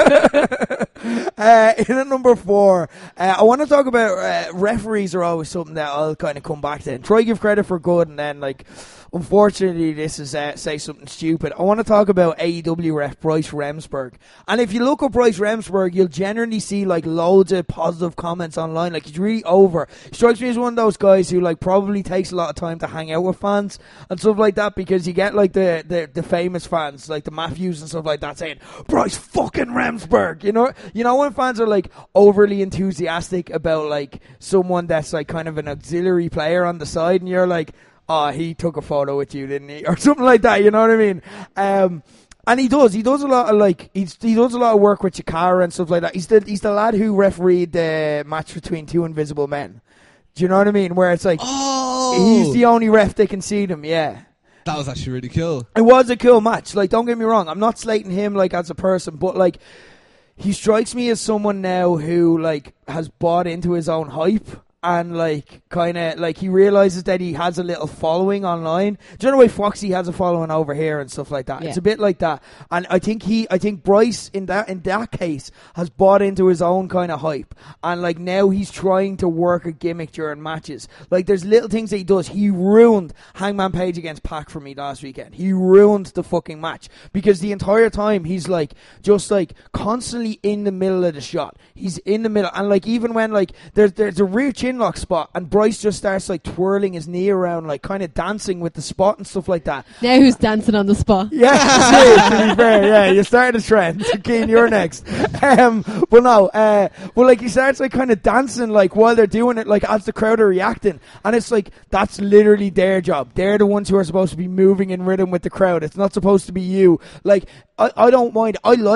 In at number 4, I want to talk about referees are always something that I'll kind of come back to. And try give credit for good, and then like, unfortunately, this is say something stupid. I want to talk about AEW ref Bryce Remsburg. And if you look up Bryce Remsburg, you'll generally see like loads of positive comments online. Like he's really over. He strikes me as one of those guys who like probably takes a lot of time to hang out with fans and stuff like that, because you get like the famous fans like the Matthews and stuff like that saying Bryce fucking Remsburg. You know when fans are like overly enthusiastic about like someone that's like kind of an auxiliary player on the side, and you're like, oh, he took a photo with you, didn't he? Or something like that, you know what I mean? And he does a lot of like, he does a lot of work with Chikara and stuff like that. He's the lad who refereed the match between two invisible men. Do you know what I mean? Where it's like, he's the only ref that can see them, yeah. That was actually really cool. It was a cool match. Like, don't get me wrong, I'm not slating him like as a person, but like, he strikes me as someone now who like has bought into his own hype. And like, kind of like, he realizes that he has a little following online. Do you know the way Foxy has a following over here and stuff like that? Yeah. It's a bit like that. And I think Bryce in that case has bought into his own kind of hype. And like now he's trying to work a gimmick during matches. Like there's little things that he does. He ruined Hangman Page against Pac for me last weekend. He ruined the fucking match because the entire time he's like just like constantly in the middle of the shot. He's in the middle, and like even when like there's a rear chin lock spot and Bryce just starts like twirling his knee around, like kind of dancing with the spot and stuff like that. Now who's dancing on the spot? Yeah, to be fair, yeah, you started a trend. Keen, you're next. But no, but like he starts like kind of dancing like while they're doing it, like as the crowd are reacting, and it's like that's literally their job. They're the ones who are supposed to be moving in rhythm with the crowd. It's not supposed to be you. Like I don't mind.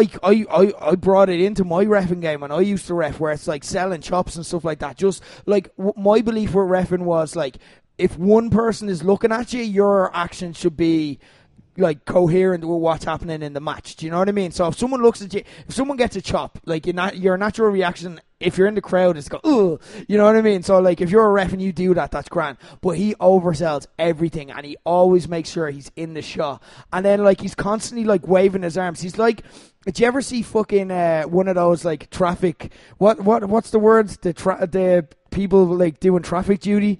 I brought it into my reffing game when I used to ref, where it's like selling chops and stuff like that. Just like my belief with reffing was like, if one person is looking at you, your action should be like coherent with what's happening in the match. Do you know what I mean? So if someone looks at you, if someone gets a chop, like your natural reaction, if you're in the crowd, is go, ugh. You know what I mean? So like if you're a ref and you do that, that's grand. But he oversells everything, and he always makes sure he's in the shot. And then like he's constantly like waving his arms. He's like, did you ever see fucking one of those like traffic? What's the words? The people like doing traffic duty.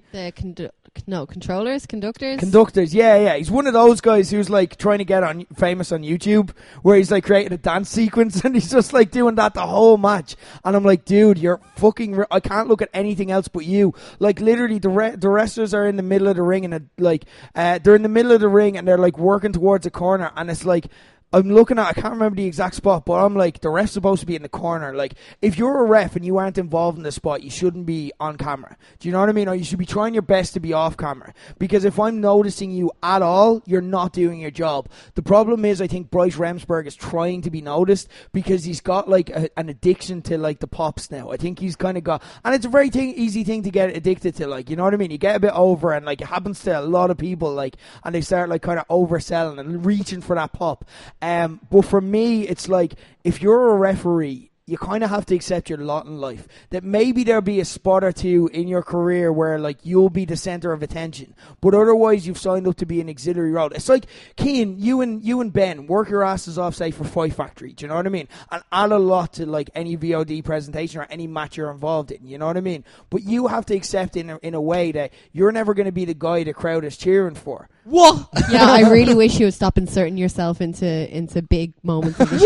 Conductors, yeah. He's one of those guys who's like trying to get famous on YouTube, where he's like creating a dance sequence and he's just like doing that the whole match. And I'm like, dude, you're fucking. I can't look at anything else but you. Like literally, the wrestlers are in the middle of the ring, and they're in the middle of the ring and they're like working towards a corner, and it's like, I'm looking at, I can't remember the exact spot, but I'm like, the ref's supposed to be in the corner. Like, if you're a ref and you aren't involved in the spot, you shouldn't be on camera. Do you know what I mean? Or you should be trying your best to be off camera. Because if I'm noticing you at all, you're not doing your job. The problem is, I think Bryce Remsburg is trying to be noticed because he's got like an addiction to like the pops now. I think he's kind of got, and it's a very easy thing to get addicted to, like, you know what I mean? You get a bit over, and like it happens to a lot of people, like, and they start like kind of overselling and reaching for that pop. But for me, it's like, if you're a referee, you kind of have to accept your lot in life. That maybe there'll be a spot or two in your career where like you'll be the centre of attention, but otherwise you've signed up to be an auxiliary role. It's like, Cian, you and Ben work your asses off, say, for Fight Factory. Do you know what I mean? And add a lot to like any VOD presentation or any match you're involved in. You know what I mean? But you have to accept in a way that you're never going to be the guy the crowd is cheering for. What? Yeah, I really wish you would stop inserting yourself into big moments of the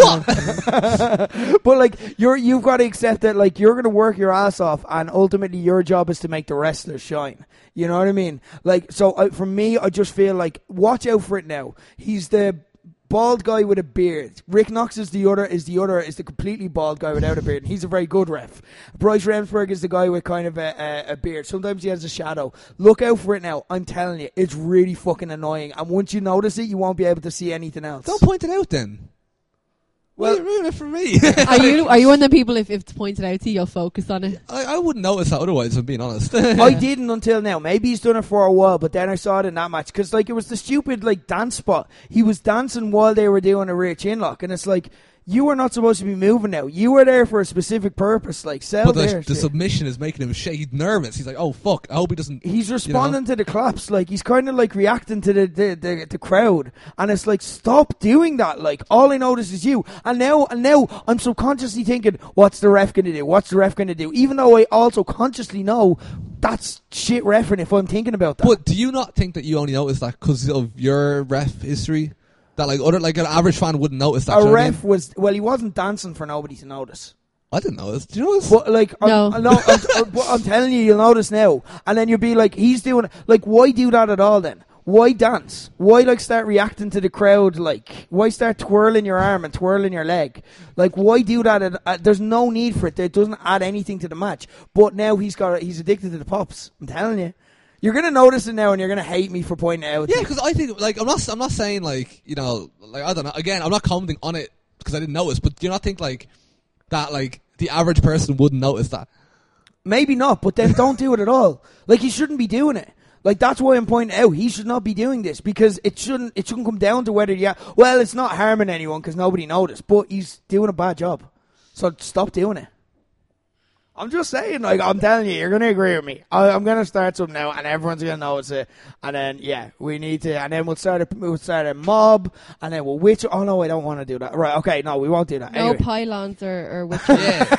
show. But like, you've got to accept that like you're going to work your ass off, and ultimately your job is to make the wrestlers shine. You know what I mean? Like, so for me, I just feel like, watch out for it now. He's the bald guy with a beard. Rick Knox is the completely bald guy without a beard. He's a very good ref. Bryce Remsburg is the guy with kind of a beard. Sometimes he has a shadow. Look out for it now. I'm telling you, it's really fucking annoying. And once you notice it, you won't be able to see anything else. Don't point it out then. Well, you're ruining it for me. Are you one of the people, if it's pointed out to you, you'll focus on it? I wouldn't notice that otherwise, if I'm being honest. I didn't until now. Maybe he's done it for a while, but then I saw it in that match. Because like, it was the stupid like dance spot. He was dancing while they were doing a rear chin lock. And it's like, you were not supposed to be moving now. You were there for a specific purpose. Like, sell but the submission is making him shake. He's nervous. He's like, oh fuck, I hope he doesn't. He's responding to the claps. Like, he's kind of like reacting to the crowd. And it's like, stop doing that. Like, all I notice is you. And now I'm subconsciously thinking, what's the ref going to do? What's the ref going to do? Even though I also consciously know that's shit refereeing if I'm thinking about that. But do you not think that you only notice that because of your ref history? That like an average fan wouldn't notice that. A ref was, well, he wasn't dancing for nobody to notice. I didn't notice. Do you notice? But like, No. I'm telling you, you'll notice now. And then you'll be like, he's doing, like, why do that at all then? Why dance? Why like start reacting to the crowd? Like, why start twirling your arm and twirling your leg? Like, why do that? There's no need for it. It doesn't add anything to the match. But now he's addicted to the pops. I'm telling you. You're gonna notice it now, and you're gonna hate me for pointing it out. Yeah, because I think, like, I'm not saying, like, you know, like, I don't know. Again, I'm not commenting on it because I didn't notice. But do you not think like that? Like, the average person wouldn't notice that. Maybe not, but then don't do it at all. Like, he shouldn't be doing it. Like, that's why I'm pointing out he should not be doing this, because it shouldn't come down to whether well, it's not harming anyone because nobody noticed, but he's doing a bad job. So stop doing it. I'm just saying, like, I'm telling you, you're going to agree with me. I'm going to start something now, and everyone's going to notice it. And then, yeah, we need to, and then we'll start a mob, and then we'll witch. Oh, no, I don't want to do that. Right, okay, no, we won't do that. No anyway. pylons or witches.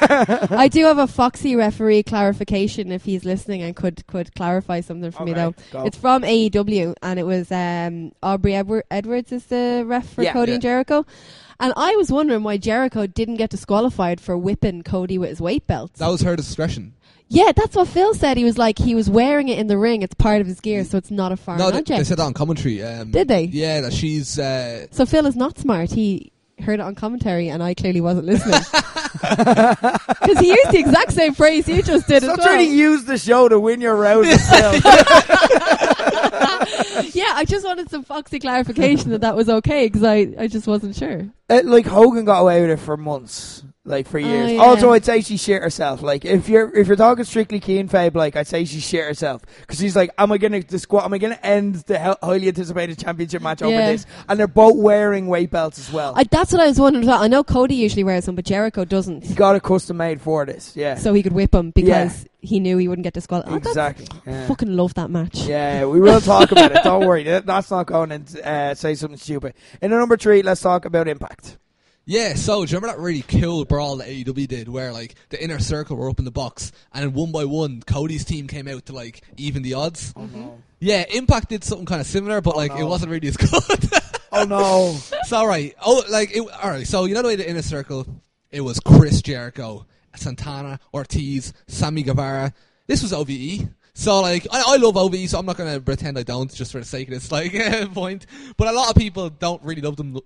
I do have a Foxy referee clarification if he's listening and could clarify something for me, though. Go. It's from AEW, and it was Aubrey Edwards is the ref for Cody and Jericho. And I was wondering why Jericho didn't get disqualified for whipping Cody with his weight belt. That was her discretion. Yeah, that's what Phil said. He was like, he was wearing it in the ring. It's part of his gear, so it's not a foreign object. They said that on commentary. Did they? Yeah, that she's... So Phil is not smart. He heard it on commentary, and I clearly wasn't listening. Because he used the exact same phrase you just did as well. Stop trying to use the show to win your round. Yeah, I just wanted some Foxy clarification that was okay, because I just wasn't sure. Like, Hogan got away with it for months, like, for years. Oh, yeah. Also, I'd say she shit herself. Like, if you're talking strictly kayfabe, like, I'd say she shit herself, because she's like, am I gonna end the highly anticipated championship match over this? And they're both wearing weight belts as well. That's what I was wondering as well. I know Cody usually wears them, but Jericho doesn't. He got it custom made for this, yeah. So he could whip him because he knew he wouldn't get disqualified. Exactly. I fucking love that match. Yeah, we will talk about it. Don't worry. That's not going and say something stupid. In number 3, let's talk about Impact. Yeah, so do you remember that really cool brawl that AEW did where, like, the Inner Circle were up in the box and then one by one Cody's team came out to, like, even the odds? Oh, no. Yeah, Impact did something kind of similar, but, it wasn't really as good. Oh, no. So, alright. Alright, so you know the way the Inner Circle, it was Chris Jericho, Santana, Ortiz, Sammy Guevara. This was OVE. So, like, I love OVE, so I'm not going to pretend I don't just for the sake of this, like, point. But a lot of people don't really love them, like,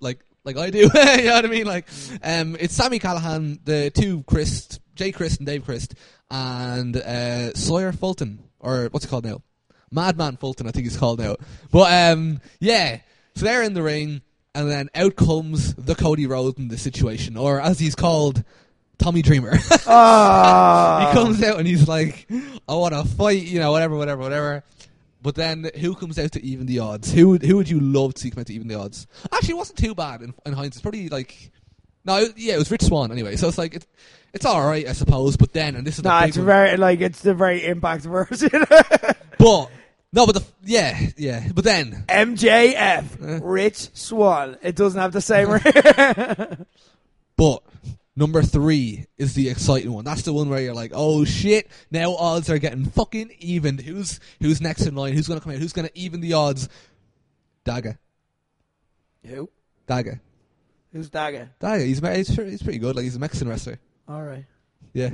like I do. You know what I mean? Like, it's Sammy Callahan, the two Jay Christ and Dave Christ, and Sawyer Fulton, or what's he called now? Madman Fulton, I think he's called now. But yeah, so they're in the ring, and then out comes the Cody Rhodes in the situation, or as he's called, Tommy Dreamer. He comes out and he's like, I want to fight, you know, whatever. But then who comes out to even the odds? Who would you love to see come out to even the odds? Actually, it wasn't too bad in hindsight. It's probably like, it was Rich Swann anyway. So it's like it's all right, I suppose. But then, and this is the big one. It's the very Impact version. But but then MJF, Rich Swann. It doesn't have the same ring. But number 3 is the exciting one. That's the one where you're like, oh shit, now odds are getting fucking even. Who's next in line? Who's going to come out? Who's going to even the odds? Daga. Who? Daga. Who's Daga? Daga. He's pretty good. Like, he's a Mexican wrestler. All right. Yeah.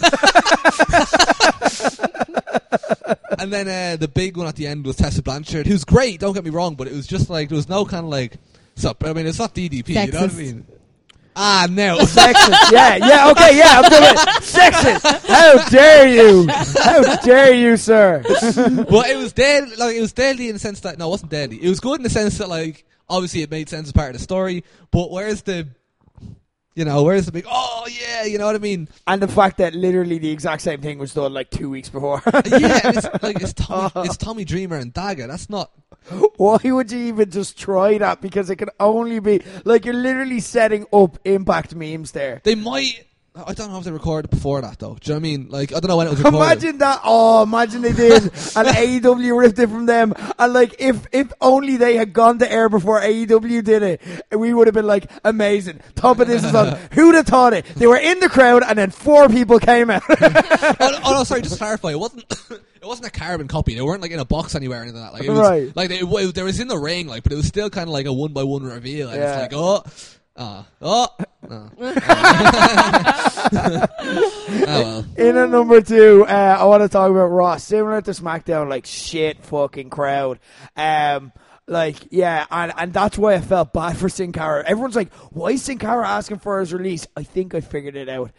And then the big one at the end was Tessa Blanchard, who's great, don't get me wrong, but it was just like, there was no kind of like, I mean, it's not DDP, Sexist. you know what I mean? No. Sexist. Yeah, okay, yeah, I'm doing it. Sexist. How dare you, sir? Well, it was deadly in the sense that, no, it wasn't deadly. It was good in the sense that, like, obviously it made sense as part of the story, but where's the big, oh yeah, you know what I mean? And the fact that literally the exact same thing was done like 2 weeks before. Yeah, it's Tommy Dreamer and Daga. That's not. Why would you even just try that? Because it can only be like you're literally setting up Impact memes there. They might. I don't know if they recorded before that though. Do you know what I mean? Like, I don't know when it was recorded. Imagine that. Oh, imagine they did. And AEW ripped it from them. And like, if only they had gone to air before AEW did it, we would have been like, amazing. Top of this is on. Who'd have thought it? They were in the crowd and then 4 people came out. oh no, sorry, just to clarify. It wasn't a carbon copy. They weren't like in a box anywhere or anything like that. Like, it was, right. Like, they was in the ring, like, but it was still kind of like a 1-by-1 reveal. And it's like, oh. Oh well. In at number 2, I want to talk about Raw. Similar to SmackDown, like shit fucking crowd. Like, yeah, and that's why I felt bad for Sin Cara. Everyone's like, why is Sin Cara asking for his release? I think I figured it out.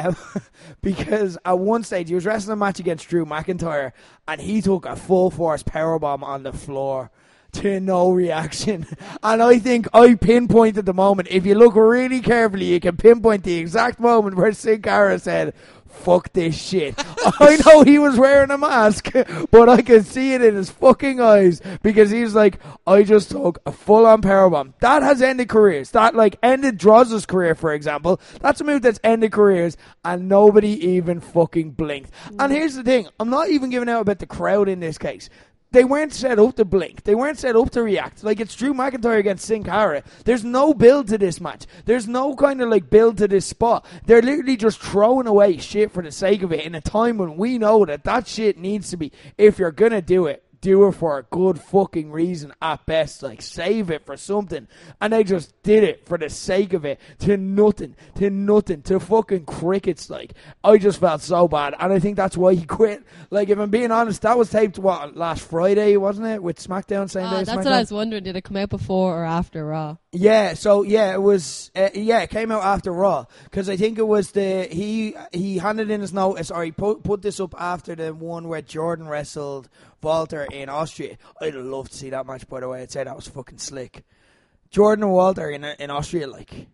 Because at one stage, he was wrestling a match against Drew McIntyre, and he took a full force powerbomb on the floor to no reaction. And I think I pinpointed the moment. If you look really carefully, you can pinpoint the exact moment where Sin Cara said, fuck this shit. I know he was wearing a mask, but I could see it in his fucking eyes because he's like, I just took a full-on powerbomb. That has ended careers. That, like, ended Droz's career, for example. That's a move that's ended careers, and nobody even fucking blinked. And here's the thing. I'm not even giving out about the crowd in this case. They weren't set up to blink. They weren't set up to react. Like, it's Drew McIntyre against Sin Cara. There's no build to this match. There's no kind of, like, build to this spot. They're literally just throwing away shit for the sake of it in a time when we know that shit needs to be, if you're gonna do it for a good fucking reason at best. Like, save it for something. And they just did it for the sake of it to nothing, to fucking crickets. Like, I just felt so bad. And I think that's why he quit. Like, if I'm being honest, that was taped, last Friday, wasn't it? With SmackDown, same day as SmackDown? That's what I was wondering. Did it come out before or after Raw? Yeah, so it was. It came out after Raw because I think it was he handed in his notice, or he put this up after the one where Jordan wrestled Walter in Austria. I'd love to see that match, by the way. I'd say that was fucking slick. Jordan and Walter in Austria, like.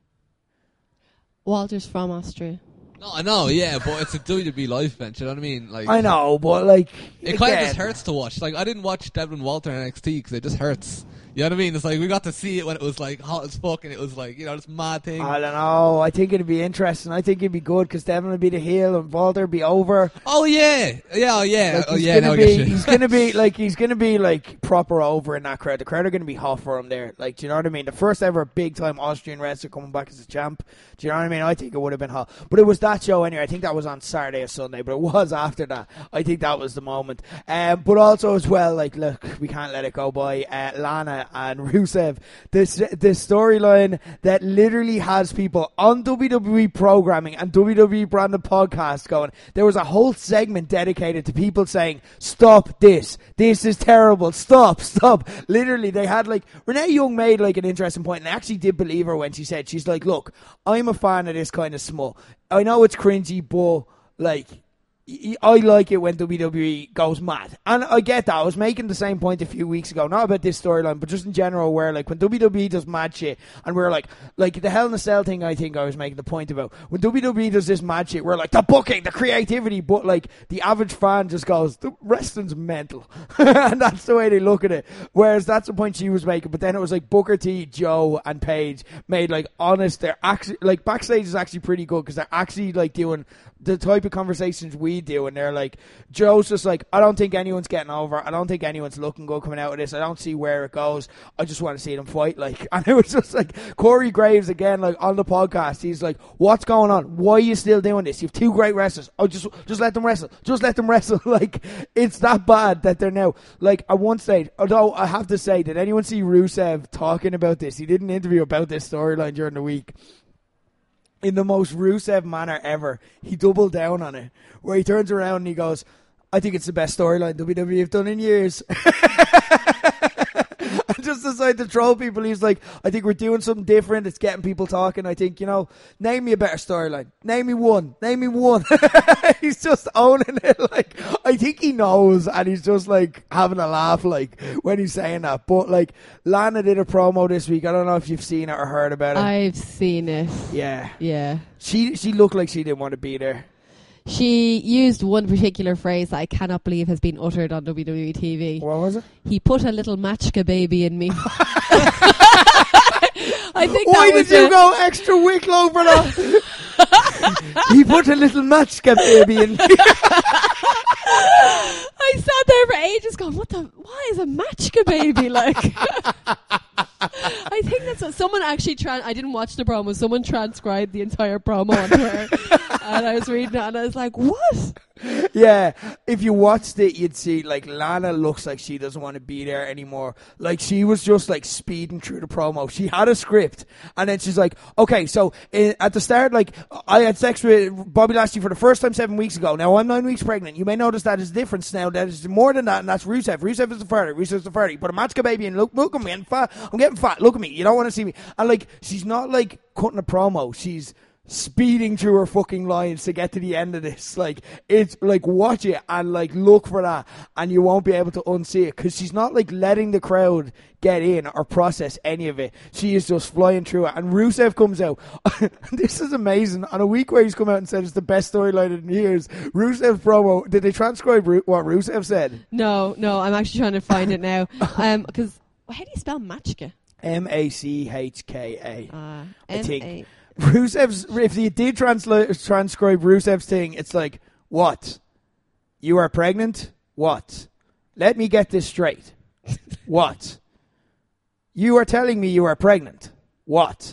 Walter's from Austria. No, I know, yeah, but it's a WWE live event, you know what I mean? Like, I know, but like, it kind of just hurts to watch. Like, I didn't watch Devlin Walter in NXT because it just hurts. You know what I mean? It's like, we got to see it when it was like hot as fuck, and it was like, you know, this mad thing. I don't know. I think it'd be interesting. I think it'd be good because Devlin would be the heel and Walter would be over. Oh yeah, yeah. Like, he's gonna be like proper over in that crowd. The crowd are gonna be hot for him there. Like, do you know what I mean? The first ever big time Austrian wrestler coming back as a champ. Do you know what I mean? I think it would have been hot, but it was that show anyway. I think that was on Saturday or Sunday, but it was after that. I think that was the moment. But also as well, like, look, we can't let it go by. Lana Lana and Rusev. This storyline that literally has people on WWE programming and WWE branded podcasts going, there was a whole segment dedicated to people saying, stop this. This is terrible. Stop. Literally, they had like, Renee Young made like an interesting point, and I actually did believe her when she said, she's like, look, I'm a fan of this kind of smut. I know it's cringy, but like, I like it when WWE goes mad. And I get that. I was making the same point a few weeks ago, not about this storyline, but just in general, where like when WWE does mad shit, and we're like the Hell in a Cell thing, I think I was making the point about. When WWE does this mad shit, we're like, the booking, the creativity, but like the average fan just goes, the wrestling's mental. And that's the way they look at it. Whereas that's the point she was making, but then it was like Booker T, Joe, and Paige made like honest, they're actually, like backstage is actually pretty good, because they're actually like doing the type of conversations we do, and they're like, Joe's just like, I don't think anyone's getting over, I don't think anyone's looking good coming out of this, I don't see where it goes, I just want to see them fight, like. And it was just like Corey Graves again, like on the podcast, he's like, what's going on, why are you still doing this, you have two great wrestlers, oh just let them wrestle, like, it's that bad that they're now, like, at one stage, although I have to say, did anyone see Rusev talking about this? He did an interview about this storyline during the week. In the most Rusev manner ever, he doubled down on it, where he turns around and he goes, I think it's the best storyline WWE have done in years. And just decided to troll people. He's like, I think we're doing something different. It's getting people talking. I think, name me a better storyline. Name me one. He's just owning it. Like, I think he knows, and he's just like having a laugh, like, when he's saying that. But like, Lana did a promo this week. I don't know if you've seen it or heard about it. I've seen it. Yeah. She looked like she didn't want to be there. She used one particular phrase that I cannot believe has been uttered on WWE TV. What was it? He put a little Machka baby in me. I think Why did you go extra Wicklow for that? He put a little Machka baby in me. I sat there for ages going, why is a Machka baby like? I think that's what someone actually I didn't watch the promo, someone transcribed the entire promo on Twitter. And I was reading it and I was like, what? Yeah, if you watched it, you'd see like Lana looks like she doesn't want to be there anymore. Like, she was just like speeding through the promo. She had a script, and then she's like, okay, so at the start, like, I had sex with Bobby Lashley for the first time 7 weeks ago. Now I'm 9 weeks pregnant. You may notice that is a difference now. That is more than that, and that's Rusev. Rusev is the 30. Rusev's the 30. But a Machka baby, and look at me, I'm fat. I'm getting fat. Look at me. You don't want to see me. And like, she's not like cutting a promo. She's speeding through her fucking lines to get to the end of this. Like, it's like, watch it and like look for that, and you won't be able to unsee it, because she's not like letting the crowd get in or process any of it. She is just flying through it. And Rusev comes out. This is amazing. On a week where he's come out and said it's the best storyline in years, Rusev's promo, did they transcribe what Rusev said? No, I'm actually trying to find it now. Because how do you spell Machka? Machka. I think. Rusev's, if you did transcribe Rusev's thing, it's like, what? You are pregnant? What? Let me get this straight. What? You are telling me you are pregnant? What?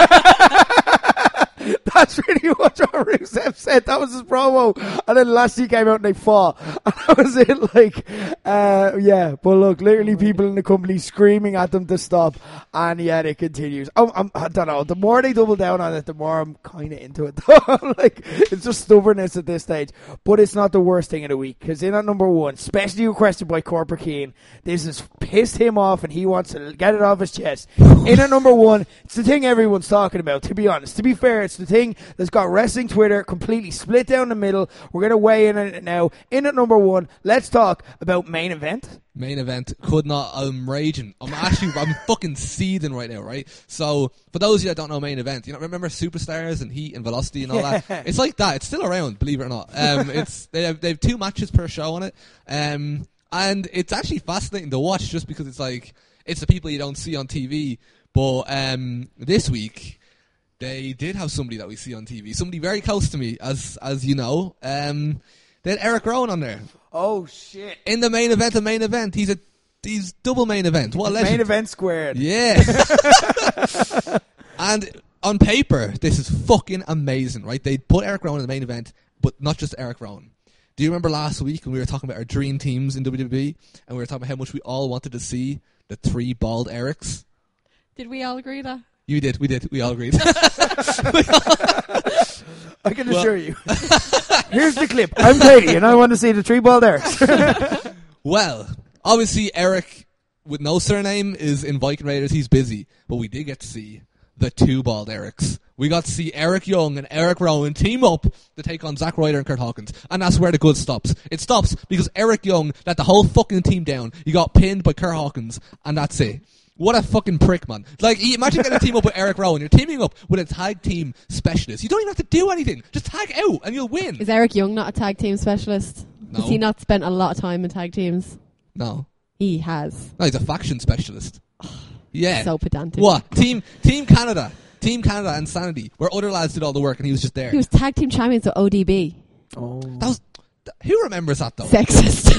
That's really much what Rusev said. That was his promo. And then Lashley came out and they fought. And that was it. Like, yeah. But look, literally people in the company screaming at them to stop. And yet it continues. I don't know. The more they double down on it, the more I'm kind of into it. Like, it's just stubbornness at this stage. But it's not the worst thing of the week. Because in at number one, specially requested by Corporate Keen, this has pissed him off and he wants to get it off his chest. In at number one, it's the thing everyone's talking about, to be honest. To be fair, it's the thing that's got wrestling Twitter completely split down the middle. We're going to weigh in on it now. In at number one, let's talk about main event. Main event, could not, I'm raging. I'm fucking seething right now, right? So, for those of you that don't know main event, remember Superstars and Heat and Velocity and all that? It's like that. It's still around, believe it or not. They have 2 matches per show on it. And it's actually fascinating to watch just because it's like, it's the people you don't see on TV. But this week, they did have somebody that we see on TV, somebody very close to me, as you know. They had Eric Rowan on there. Oh shit! In the main event, he's double main event. What a legend. Main event squared. Yeah. And on paper, this is fucking amazing, right? They put Eric Rowan in the main event, but not just Eric Rowan. Do you remember last week when we were talking about our dream teams in WWE and we were talking about how much we all wanted to see the 3 bald Erics? Did we all agree that? You did. We all agreed. I can assure you. Here's the clip. I'm Katie, and I want to see the 3 ball there. Well, obviously Eric, with no surname, is in Viking Raiders. He's busy. But we did get to see the 2 bald Erics. We got to see Eric Young and Eric Rowan team up to take on Zack Ryder and Kurt Hawkins. And that's where the good stops. It stops because Eric Young let the whole fucking team down. He got pinned by Kurt Hawkins, and that's it. What a fucking prick, man. Like, imagine getting a team up with Eric Rowan. You're teaming up with a tag team specialist. You don't even have to do anything. Just tag out and you'll win. Is Eric Young not a tag team specialist? No. Has he not spent a lot of time in tag teams? No. He has. No, he's a faction specialist. Yeah. So pedantic. What? Team Canada. Team Canada and Sanity, where other lads did all the work and he was just there. He was tag team champions with ODB. Oh. That was... Who remembers that, though? Sexist.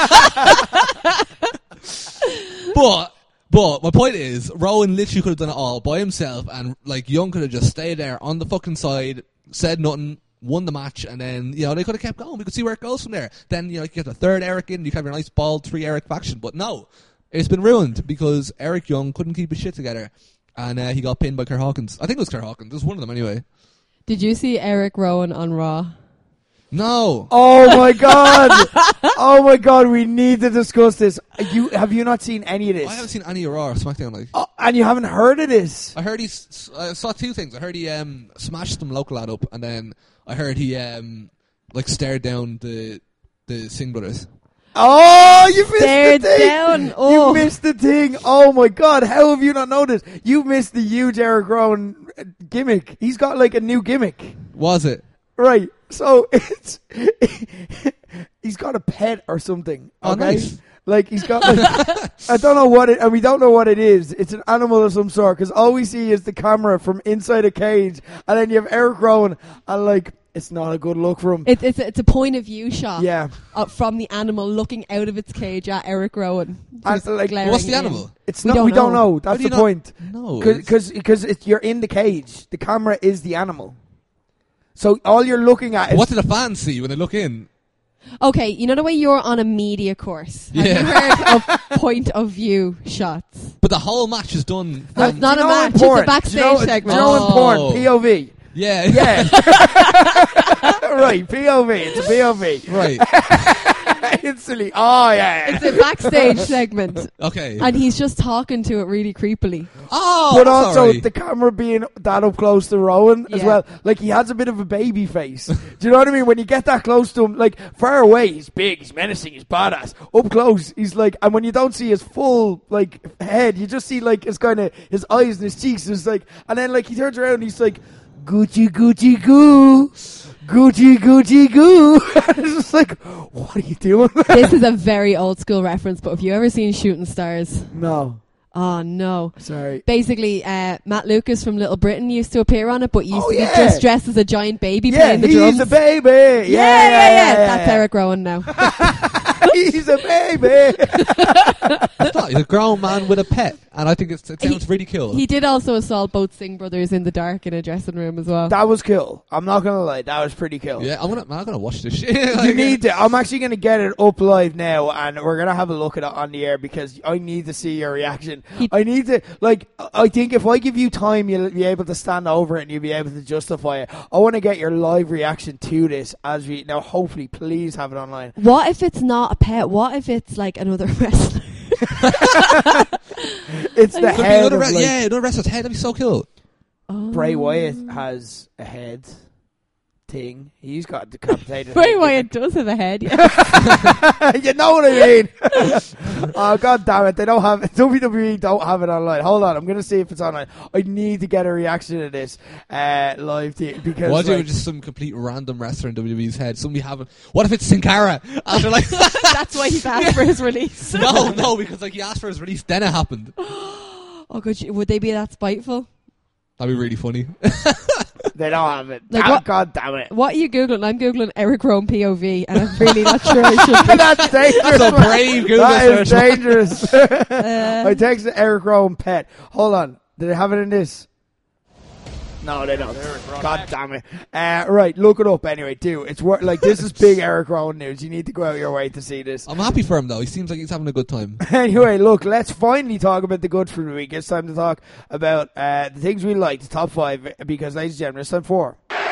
But my point is, Rowan literally could have done it all by himself, and like Young could have just stayed there on the fucking side, said nothing, won the match, and then they could have kept going. We could see where it goes from there. Then you get the 3rd Eric in, you can have your nice bald 3 Eric faction. But no, it's been ruined because Eric Young couldn't keep his shit together, and he got pinned by Kurt Hawkins. I think it was Kurt Hawkins. It was one of them anyway. Did you see Eric Rowan on Raw? No. Oh my god! Oh my god! We need to discuss this. Have you not seen any of this? I haven't seen any Raw or SmackDown. Like, and you haven't heard of this? I heard I saw 2 things. I heard he smashed some local lad up, and then I heard he stared down the Singh brothers. Oh, you missed Stared the thing. down. Oh. You missed the thing. Oh my god! How have you not noticed? You missed the huge Eric Rowan gimmick. He's got like a new gimmick. Was it? Right. So he's got a pet or something. Oh, Okay? nice. Like he's got like, I don't know what it, and we don't know what it is. It's an animal of some sort because all we see is the camera from inside a cage, and then you have Eric Rowan, and like it's not a good look for him. It's a point of view shot. Yeah. From the animal looking out of its cage at Eric Rowan. And, Just like, glaring what's the in. animal? It's We not. don't We don't know. know. That's do you the not- point. No. Because you're in the cage. The camera is the animal. So all you're looking at is What do the fans see when they look in? Okay, you know the way you're on a media course? Have Yeah. you heard of point of view shots? But the whole match is done. No, it's not a match, it's a backstage segment. Do you know in porn, Oh. POV? Yeah. Yeah. Right, POV. It's a POV. Right. Instantly. Oh, yeah. It's a backstage segment. Okay. And he's just talking to it really creepily. Oh, But that's also alright. the camera being that up close to Rowan as Yeah. well. Like he has a bit of a baby face. Do you know what I mean? When you get that close to him, like far away, he's big, he's menacing, he's badass. Up close, he's like, and when you don't see his full like head, you just see like his kind of his eyes and his cheeks. It's like, and then like he turns around and he's like, Gucci Gucci goo, Gucci Gucci goo. It's just like, what are you doing? This is a very old school reference, but have you ever seen Shooting Stars? No, Oh, no. sorry. Basically, Matt Lucas from Little Britain used to appear on it, but used Oh, to be yeah. just dressed as a giant baby Yeah, playing the drums. he's a baby. Yeah. That's Eric Rowan now. He's a baby. It's not. He's a grown man with a pet, and I think it sounds really cool. He did also assault both Singh brothers in the dark in a dressing room as well. That was cool. I'm not gonna lie, that was pretty cool. Yeah, I'm gonna watch this shit. You need to. I'm actually going to get it up live now, and we're going to have a look at it on the air because I need to see your reaction. I need to, like, I think if I give you time, you'll be able to stand over it and you'll be able to justify it. I want to get your live reaction to this as we, now hopefully, please have it online. What if it's not a pet? What if it's like another wrestler? It's the Could be head another of, like, another wrestler's head. That'd be so cool. Bray Wyatt has a head thing. He's got decapitated. Bray head. Wyatt does have a head, yeah. You know what I mean? Oh, god damn it. They don't have WWE don't have it online. Hold on, I'm going to see if it's online. I need to get a reaction to this live because Why do like, just some complete random wrestler in WWE's head? Somebody having. What if it's Sin Cara? After like. That's why he's asked for his release. No, because like he asked for his release, then it happened. Oh, would they be that spiteful? That'd be really funny. they don't have it. Like Ah, what- god damn it. What are you Googling? I'm Googling Eric Rowan POV, and I'm really not sure I should be. That's dangerous. That's a brave Google That is search. dangerous. I texted Eric Rowan pet. Hold on. Did they have it in this? No, they don't. God damn it. Right, look it up anyway, do. It's like, this is big Eric Rowan news. You need to go out your way to see this. I'm happy for him, though. He seems like he's having a good time. Anyway, look, let's finally talk about the good for the week. It's time to talk about the things we like, the top 5, because, ladies and gentlemen, it's time for...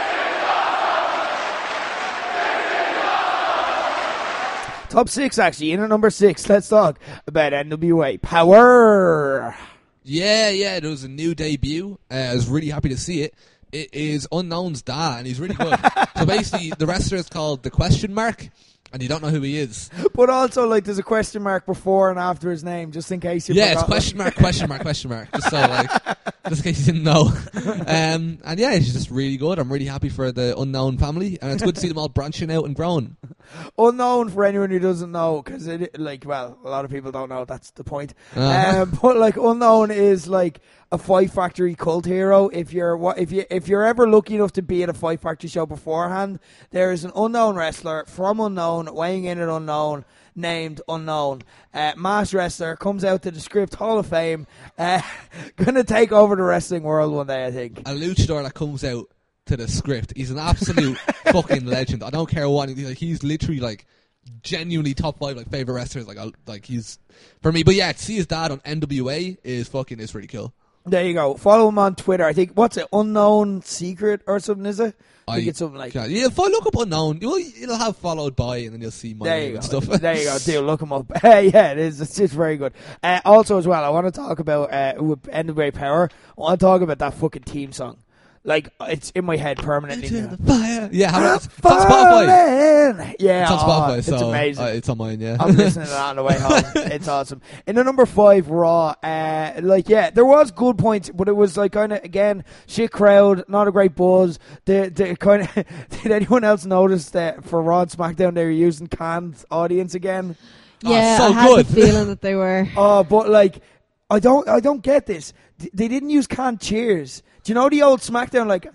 Top 6, actually. In at number 6, let's talk about NWA Power. Yeah, there was a new debut. I was really happy to see it. It is Unknown's dad, and he's really good. So basically, the wrestler is called The Question Mark, and you don't know who he is. But also, like, there's a question mark before and after his name, just in case you forgot. Yeah, it's question mark, question mark, question mark. Just so, like, just in case you didn't know. And yeah, he's just really good. I'm really happy for the Unknown family, and it's good to see them all branching out and growing. Unknown, for anyone who doesn't know, because a lot of people don't know, that's the point. But like, Unknown is like a Fight Factory cult hero. If you're ever lucky enough to be at a Fight Factory show beforehand, there is an unknown wrestler from Unknown, weighing in at Unknown, named Unknown. Mass wrestler, comes out to the Script Hall of Fame, gonna take over the wrestling world one day, I think. A luchador that comes out to the Script. He's an absolute fucking legend. I don't care what. He's literally like genuinely top 5 like favorite wrestlers. Like he's for me. But yeah, to see his dad on NWA is really cool. There you go. Follow him on Twitter. I think what's it, Unknown Secret or something? Is it? I think it's something like that. Yeah, if I look up Unknown, it'll have followed by, and then you'll see my name and stuff. There you go. Deal. Look him up. Yeah, it is. It's just very good. Also, as well, I want to talk about with NWA Power. I want to talk about that fucking theme song. Like, it's in my head permanently. Into the fire. Yeah, it's on Spotify. Yeah, it's on Spotify, so it's amazing. It's on mine, yeah. I'm listening to that on the way home. It's awesome. In the number 5, Raw, there was good points, but it was like kind of, again, shit crowd, not a great buzz. The kind of, did anyone else notice that for Raw and SmackDown they were using canned audience again? Yeah, so I had good. the feeling that they were. But like, I don't get this. They didn't use canned cheers. Do you know the old SmackDown, like,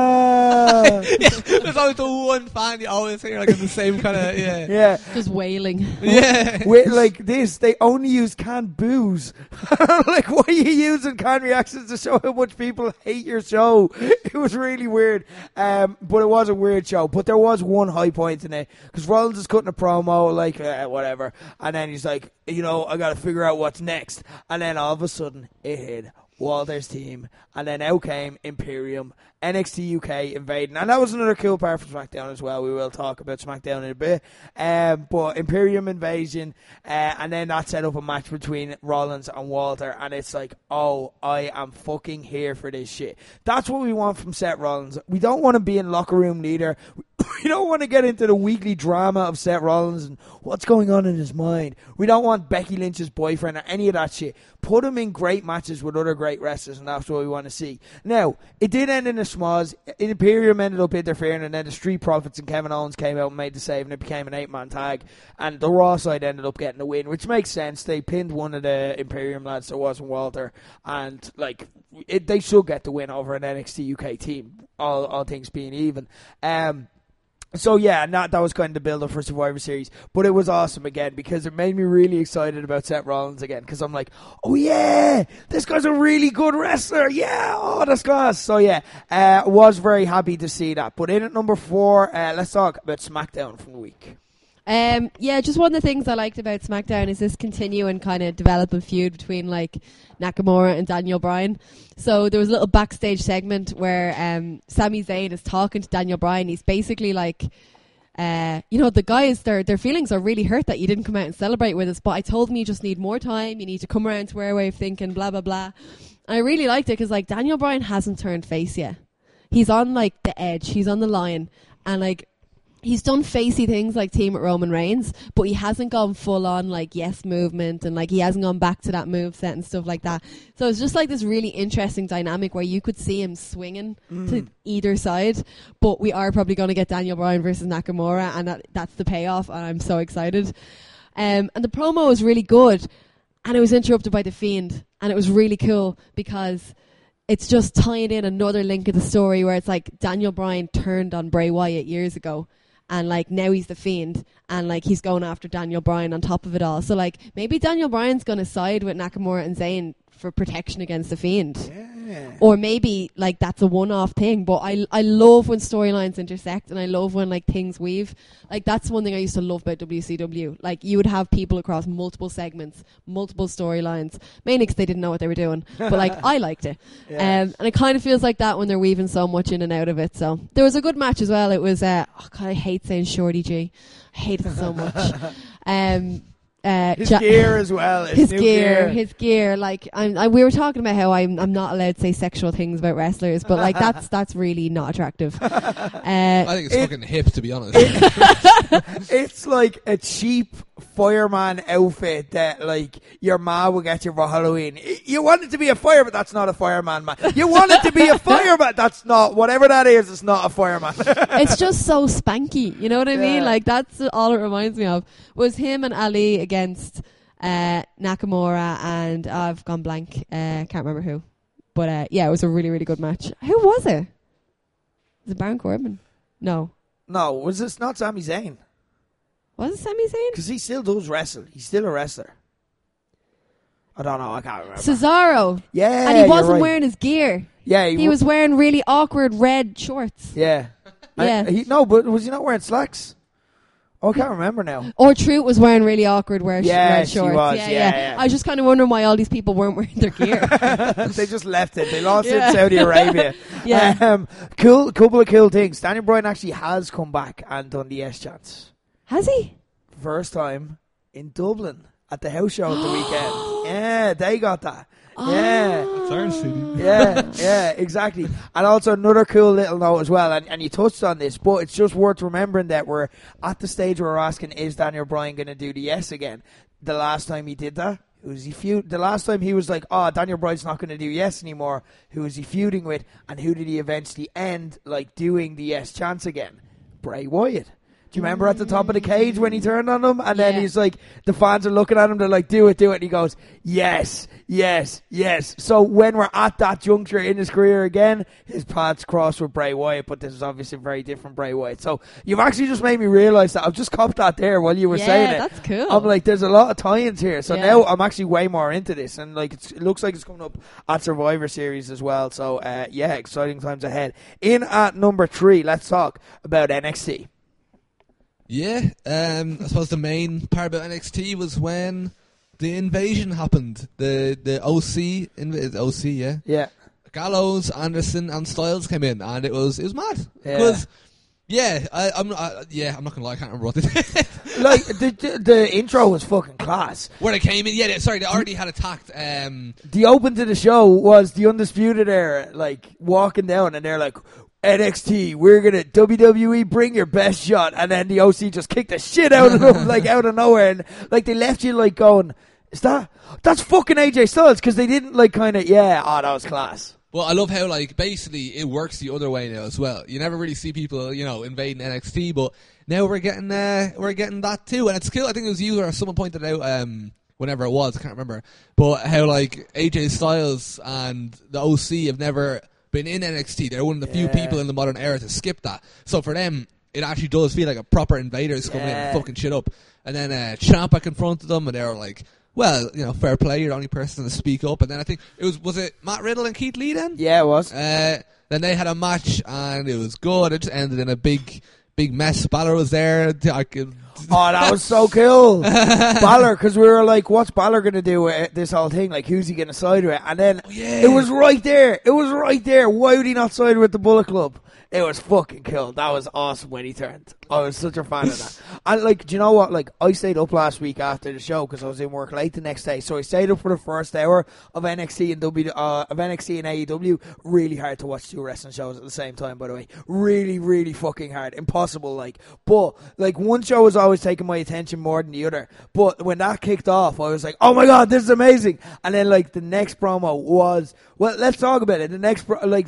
yeah, there's always the one fan you always hear, like, in the same kind of, yeah. Just wailing. Yeah. Like this, they only use canned boos. Like, why are you using canned reactions to show how much people hate your show? It was really weird. But it was a weird show. But there was one high point in it, because Rollins is cutting a promo, like, whatever. And then he's like, I got to figure out what's next. And then all of a sudden, it hit Walter's team, and then out came Imperium, NXT UK invading, and that was another cool part for SmackDown as well. We will talk about SmackDown in a bit, but Imperium invasion, and then that set up a match between Rollins and Walter, and it's like, oh, I am fucking here for this shit. That's what we want from Seth Rollins. We don't want to be in locker room leader. We don't want to get into the weekly drama of Seth Rollins and what's going on in his mind. We don't want Becky Lynch's boyfriend or any of that shit. Put him in great matches with other great wrestlers, and that's what we want to see. Now, it did end in a schmoz. Imperium ended up interfering, and then the Street Profits and Kevin Owens came out and made the save, and it became an 8-man tag. And the Raw side ended up getting the win, which makes sense. They pinned one of the Imperium lads that wasn't Walter, and they should get the win over an NXT UK team, all things being even. So yeah, that was kind of the build-up for Survivor Series, but it was awesome again because it made me really excited about Seth Rollins again, because I'm like, oh yeah, this guy's a really good wrestler, yeah, oh that's class. So yeah, was very happy to see that. But in at number 4, let's talk about SmackDown from the week. Just one of the things I liked about SmackDown is this continuing kind of developing feud between like Nakamura and Daniel Bryan. So there was a little backstage segment where Sami Zayn is talking to Daniel Bryan. He's basically like, the guys, their feelings are really hurt that you didn't come out and celebrate with us, but I told them you just need more time, you need to come around to our way of thinking, blah, blah, blah. And I really liked it because like Daniel Bryan hasn't turned face yet. He's on like the edge, he's on the line, and like he's done facey things like team with Roman Reigns, but he hasn't gone full on like yes movement, and like he hasn't gone back to that moveset and stuff like that. So it's just like this really interesting dynamic where you could see him swinging to either side, but we are probably going to get Daniel Bryan versus Nakamura, and that's the payoff, and I'm so excited. And the promo was really good, and it was interrupted by The Fiend, and it was really cool because it's just tying in another link of the story where it's like Daniel Bryan turned on Bray Wyatt years ago, and like now he's the Fiend, and like he's going after Daniel Bryan on top of it all. So like maybe Daniel Bryan's going to side with Nakamura and Zayn for protection against the Fiend. Or maybe like that's a one-off thing, but I love when storylines intersect, and I love when like things weave. Like that's one thing I used to love about WCW. Like you would have people across multiple segments, multiple storylines, mainly because they didn't know what they were doing. But like I liked it, and it kind of feels like that when they're weaving so much in and out of it. So there was a good match as well. It was God, I hate saying Shorty G. I hate it so much. His gear as well. His gear. Like we were talking about how I'm not allowed to say sexual things about wrestlers, but like that's really not attractive. I think it's fucking hip, to be honest. It's like a cheap fireman outfit that like your ma will get you for Halloween. You want it to be a fire, but that's not a fireman, man. You want it to be a fireman, that's not, whatever that is, it's not a fireman. It's just so spanky, you know what I mean? Yeah. Like that's all it reminds me of. Was him and Ali against Nakamura and I've gone blank. Can't remember who, but yeah, it was a really, really good match. Who was it? Was it Baron Corbin? No, was this not Sami Zayn? Was it Sami Zayn? Because he still does wrestle. He's still a wrestler. I don't know. I can't remember. Cesaro. Yeah, and he wasn't you're right. wearing his gear. Yeah, he was wearing really awkward red shorts. Yeah. Yeah. But was he not wearing slacks? Oh, I can't remember now. Or Truth was wearing really awkward red shorts. She was. Yeah. I was just kind of wondering why all these people weren't wearing their gear. They just left it. They lost it in Saudi Arabia. Yeah. Couple of cool things. Daniel Bryan actually has come back and done the S chants. Has he? First time in Dublin at the house show at the weekend. Yeah, they got that. Yeah. It's Iron City. Yeah, exactly. And also another cool little note as well, and you touched on this, but it's just worth remembering that we're at the stage where we're asking, is Daniel Bryan going to do the yes again? The last time he did that, who was he the last time he was like, Daniel Bryan's not going to do yes anymore, who was he feuding with, and who did he eventually end like doing the yes chance again? Bray Wyatt. Do you remember at the top of the cage when he turned on them? And then he's like, the fans are looking at him, they're like, do it. And he goes, yes. So when we're at that juncture in his career again, his paths cross with Bray Wyatt, but this is obviously a very different Bray Wyatt. So you've actually just made me realise that. I've just copped that there while you were saying it. Yeah, that's cool. I'm like, there's a lot of tie-ins here. So now I'm actually way more into this. And like, it looks like it's coming up at Survivor Series as well. So exciting times ahead. In at number 3, let's talk about NXT. Yeah, I suppose the main part about NXT was when the invasion happened. The OC, yeah. Yeah. Gallows, Anderson, and Styles came in, and it was mad because I'm not gonna lie, I can't remember what they did. Like the intro was fucking class. Where they came in, they already had attacked. The open to the show was the Undisputed Era, like walking down, and they're like, NXT, we're gonna WWE, bring your best shot, and then the OC just kicked the shit out of them, like out of nowhere, and like they left you like going, that's fucking AJ Styles, because they didn't like kind of that was class. Well, I love how like basically it works the other way now as well. You never really see people invading NXT, but now we're getting that too, and it's cool. I think it was you or someone pointed out whenever it was, I can't remember, but how like AJ Styles and the OC have never been in NXT. They're one of the few people in the modern era to skip that. So for them, it actually does feel like a proper invaders coming in and fucking shit up. And then Ciampa confronted them, and they were like, well, fair play, you're the only person to speak up. And then I think was it Matt Riddle and Keith Lee then? Yeah, it was. Then they had a match, and it was good. It just ended in a big mess. Balor was there. That was so cool. Balor, because we were like, what's Balor going to do with this whole thing? Like, who's he going to side with? And then it was right there. Why would he not side with the Bullet Club? It was fucking cool. That was awesome when he turned. I was such a fan of that. And like, do you know what? Like, I stayed up last week after the show because I was in work late the next day. So I stayed up for the first hour of NXT and AEW. Really hard to watch two wrestling shows at the same time, by the way. Really, really fucking hard. Impossible, like. But like, one show was always taking my attention more than the other. But when that kicked off, I was like, oh my god, this is amazing. And then like the next promo was, well, let's talk about it. The next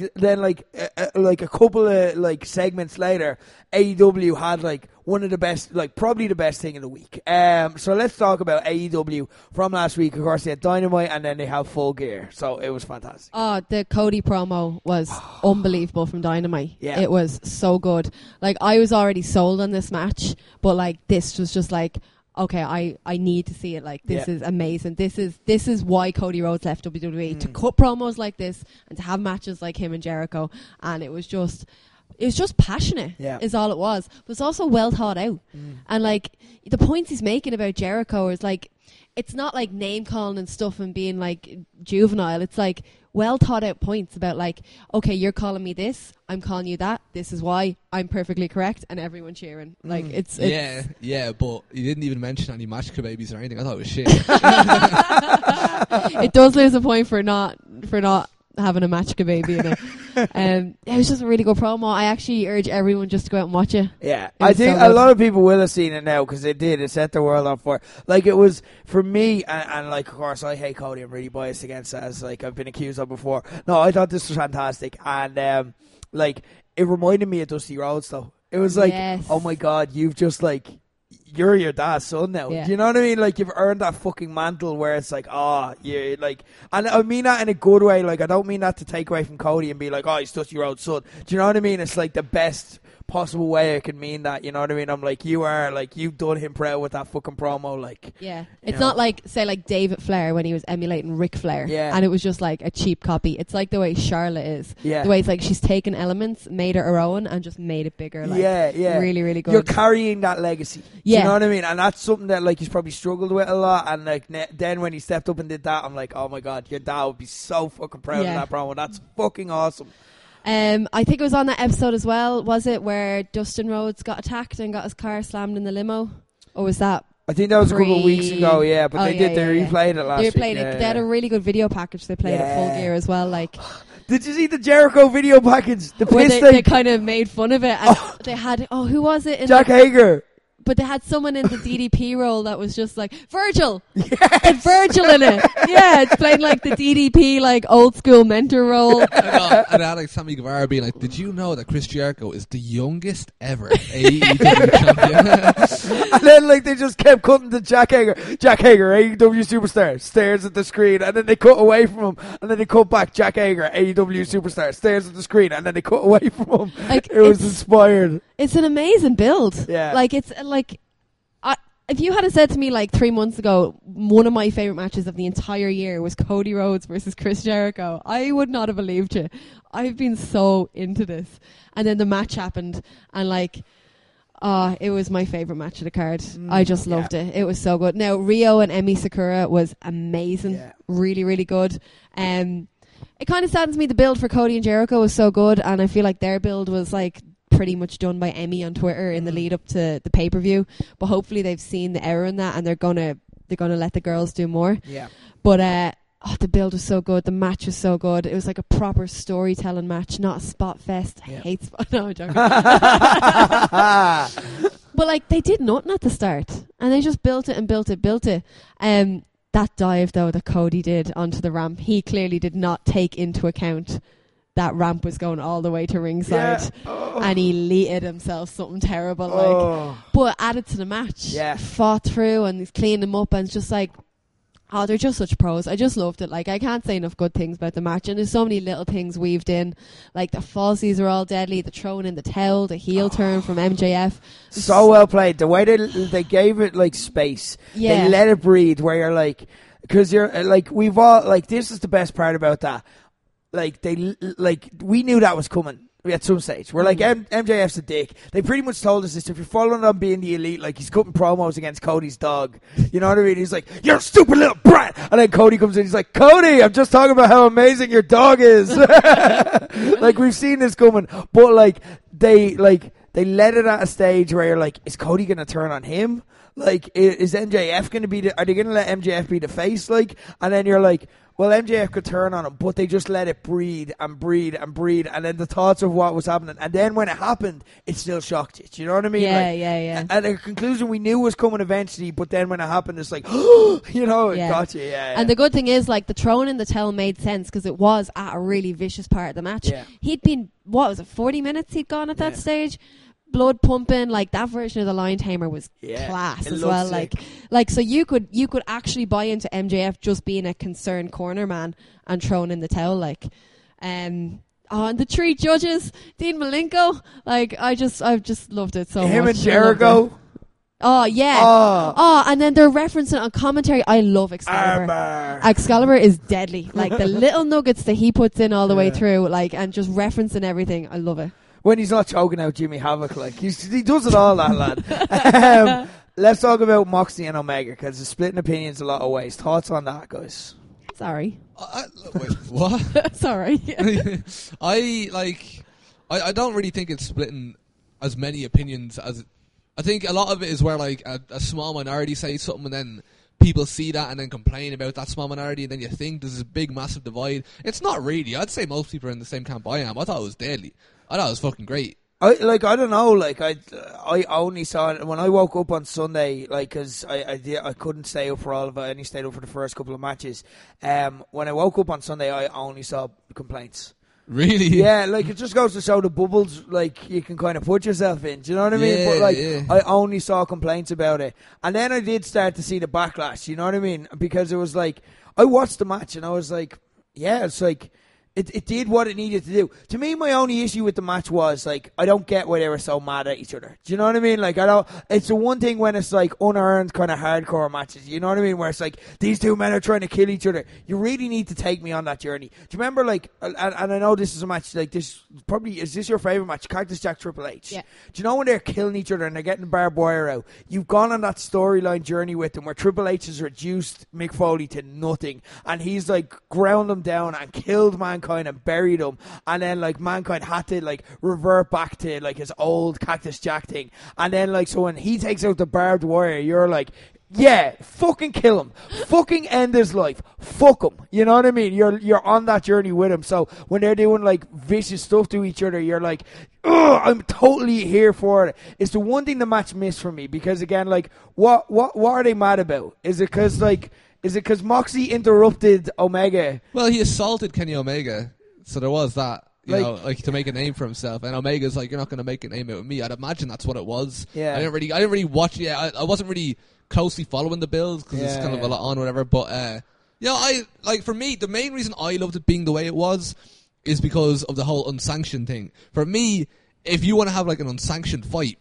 a couple of like segments later, AEW had like one of the best, like probably the best thing of the week. So let's talk about AEW from last week. Of course, they had Dynamite, and then they have Full Gear. So it was fantastic. Oh, the Cody promo was unbelievable from Dynamite. Yeah. It was so good. Like, I was already sold on this match, but like this was just like, okay, I need to see it. Like, this is amazing. This is why Cody Rhodes left WWE, to cut promos like this and to have matches like him and Jericho. And it was just passionate, is all it was. But it's also well thought out. And like the points he's making about Jericho is like, it's not like name calling and stuff and being like juvenile. It's like well thought out points about like, okay, you're calling me this, I'm calling you that. This is why I'm perfectly correct, and everyone cheering. Like it's yeah. But you didn't even mention any match babies or anything. I thought it was shit. It does lose a point for not having a match baby in it. It was just a really good promo. I actually urge everyone just to go out and watch it. Yeah, I think a lot of people will have seen it now because it did. It set the world on fire. Like, it was, for me, and like, of course, I hate Cody. I'm really biased against that, as like I've been accused of before. No, I thought this was fantastic. And like, it reminded me of Dusty Rhodes, though. It was like, oh my God, you've just like, you're your dad's son now. Yeah. Do you know what I mean? Like, you've earned that fucking mantle where it's like, you're like, and I mean that in a good way. Like, I don't mean that to take away from Cody and be like, he's Dusty Rhodes' son. Do you know what I mean? It's like the best possible way I can mean that. You know what I mean? I'm like, you've done him proud with that fucking promo. Like, yeah, it's not like, say, like David Flair when he was emulating Ric Flair, and it was just like a cheap copy. It's like the way Charlotte is. The way it's like she's taken elements, made it her own, and just made it bigger. Like, really, really good. You're carrying that legacy. Yeah. You know what I mean? And that's something that like he's probably struggled with a lot. And like then when he stepped up and did that, I'm like, oh my God, your dad would be so fucking proud of that promo. That's fucking awesome. I think it was on that episode as well, was it, where Dustin Rhodes got attacked and got his car slammed in the limo? Or was that? I think that was a couple of weeks ago, but they replayed it last week. They replayed it. They had a really good video package. They played it Full Gear as well. Like, did you see the Jericho video package? The where they kind of made fun of it. And they had, who was it? Jack Hager. But they had someone in the DDP role that was just like, Virgil! Yes! Virgil in it! Yeah, it's playing like the DDP, like old school mentor role. And I had like Sammy Guevara being like, did you know that Chris Jericho is the youngest ever AEW champion? And then like they just kept cutting to Jack Hager. Jack Hager, AEW superstar, stares at the screen, and then they cut away from him, and then they cut back. Jack Hager, AEW superstar, stares at the screen, and then they cut away from him. Like, it was inspired. It's an amazing build. Yeah. Like, it's like, if you had said to me like 3 months ago, one of my favourite matches of the entire year was Cody Rhodes versus Chris Jericho, I would not have believed you. I've been so into this. And then the match happened, and like, it was my favourite match of the card. I just loved it. It was so good. Now, Rio and Emi Sakura was amazing. Yeah. Really, really good. It kind of saddens me the build for Cody and Jericho was so good, and I feel like their build was like pretty much done by Emmy on Twitter in the lead up to the pay-per-view, but hopefully they've seen the error in that and they're gonna let the girls do more. Yeah. But the build was so good, the match was so good. It was like a proper storytelling match, not a spot fest. I hate spot. No, I'm joking. But like, they did nothing at the start and they just built it. That dive though that Cody did onto the ramp, he clearly did not take into account that ramp was going all the way to ringside, and he leated himself something terrible, like, but added to the match. Fought through and he's cleaned them up, and it's just like, they're just such pros. I just loved it. Like, I can't say enough good things about the match, and there's so many little things weaved in, like the falsies are all deadly, the throwing in the towel, the heel turn from MJF. So well played. The way they gave it like space, they let it breathe. Where you're like, because you're like, we've all like, this is the best part about that. Like, we knew that was coming at some stage. We're like, MJF's a dick. They pretty much told us this. If you're following on being the elite, like, he's cutting promos against Cody's dog. You know what I mean? He's like, you're a stupid little brat. And then Cody comes in, he's like, Cody, I'm just talking about how amazing your dog is. Like, we've seen this coming. But, they let it at a stage where you're like, is Cody going to turn on him? Like, is MJF going to be are they going to let MJF be the face? Like, and then you're like, well, MJF could turn on him, but they just let it breed and breed and breed, and then the thoughts of what was happening, and then when it happened, it still shocked you. Do you know what I mean? Yeah. And the conclusion we knew was coming eventually, but then when it happened, it's like, it got you. Yeah. And the good thing is, like, the throwing in the towel made sense because it was at a really vicious part of the match. Yeah. He'd been, 40 minutes he'd gone at that stage? Blood pumping, like that version of the Lion Tamer was class as well. Sick. Like so you could actually buy into MJF just being a concerned corner man and throwing in the towel, like. And the three judges, Dean Malenko, like I've just loved it so much. Him and Jericho. Oh, yeah. Oh. And then they're referencing it on commentary. I love Excalibur. Armor. Excalibur is deadly. Like, the little nuggets that he puts in all the way through, like, and just referencing everything. I love it. When he's not choking out Jimmy Havoc, like, he does it all, that lad. Let's talk about Moxley and Omega, because there's splitting opinions a lot of ways. Thoughts on that, guys? Sorry. Wait, what? Sorry. I don't really think it's splitting as many opinions as I think a lot of it is where like a small minority say something and then people see that and then complain about that small minority and then you think there's a big massive divide. It's not really. I'd say most people are in the same camp I am. I thought it was deadly. I thought it was fucking great. I don't know, like, I only saw it when I woke up on Sunday, like, because I couldn't stay up for all of it. I only stayed up for the first couple of matches. When I woke up on Sunday, I only saw complaints. Really? Yeah, like, it just goes to show the bubbles, like, you can kind of put yourself in. Do you know what I mean? Yeah, But, like, yeah. I only saw complaints about it. And then I did start to see the backlash, you know what I mean? Because it was like, I watched the match and I was like, yeah, it's like, it did what it needed to do. To me, my only issue with the match was, like, I don't get why they were so mad at each other. Do you know what I mean? Like, it's the one thing when it's, like, unearned kind of hardcore matches. You know what I mean? Where it's, like, these two men are trying to kill each other. You really need to take me on that journey. Do you remember, like, and I know this is a match, like, is this your favourite match? Cactus Jack Triple H. Yeah. Do you know when they're killing each other and they're getting barbed wire out? You've gone on that storyline journey with them where Triple H has reduced Mick Foley to nothing. And he's, like, ground them down and killed Mankind and buried him, and then like Mankind had to like revert back to like his old Cactus Jack thing, and then like so when he takes out the barbed wire, you're like, yeah, fucking kill him, fucking end his life, fuck him. You know what I mean? You're on that journey with him. So when they're doing like vicious stuff to each other, you're like, ugh, I'm totally here for it. It's the one thing the match missed for me, because again, like what are they mad about? Is it because Moxley interrupted Omega? Well, he assaulted Kenny Omega. So there was that, you know, like to make a name for himself. And Omega's like, you're not going to make a name out of me. I'd imagine that's what it was. Yeah. I didn't really watch it. I wasn't really closely following the builds because it's kind of a lot on, whatever. But, you know, for me, the main reason I loved it being the way it was is because of the whole unsanctioned thing. For me, if you want to have like an unsanctioned fight,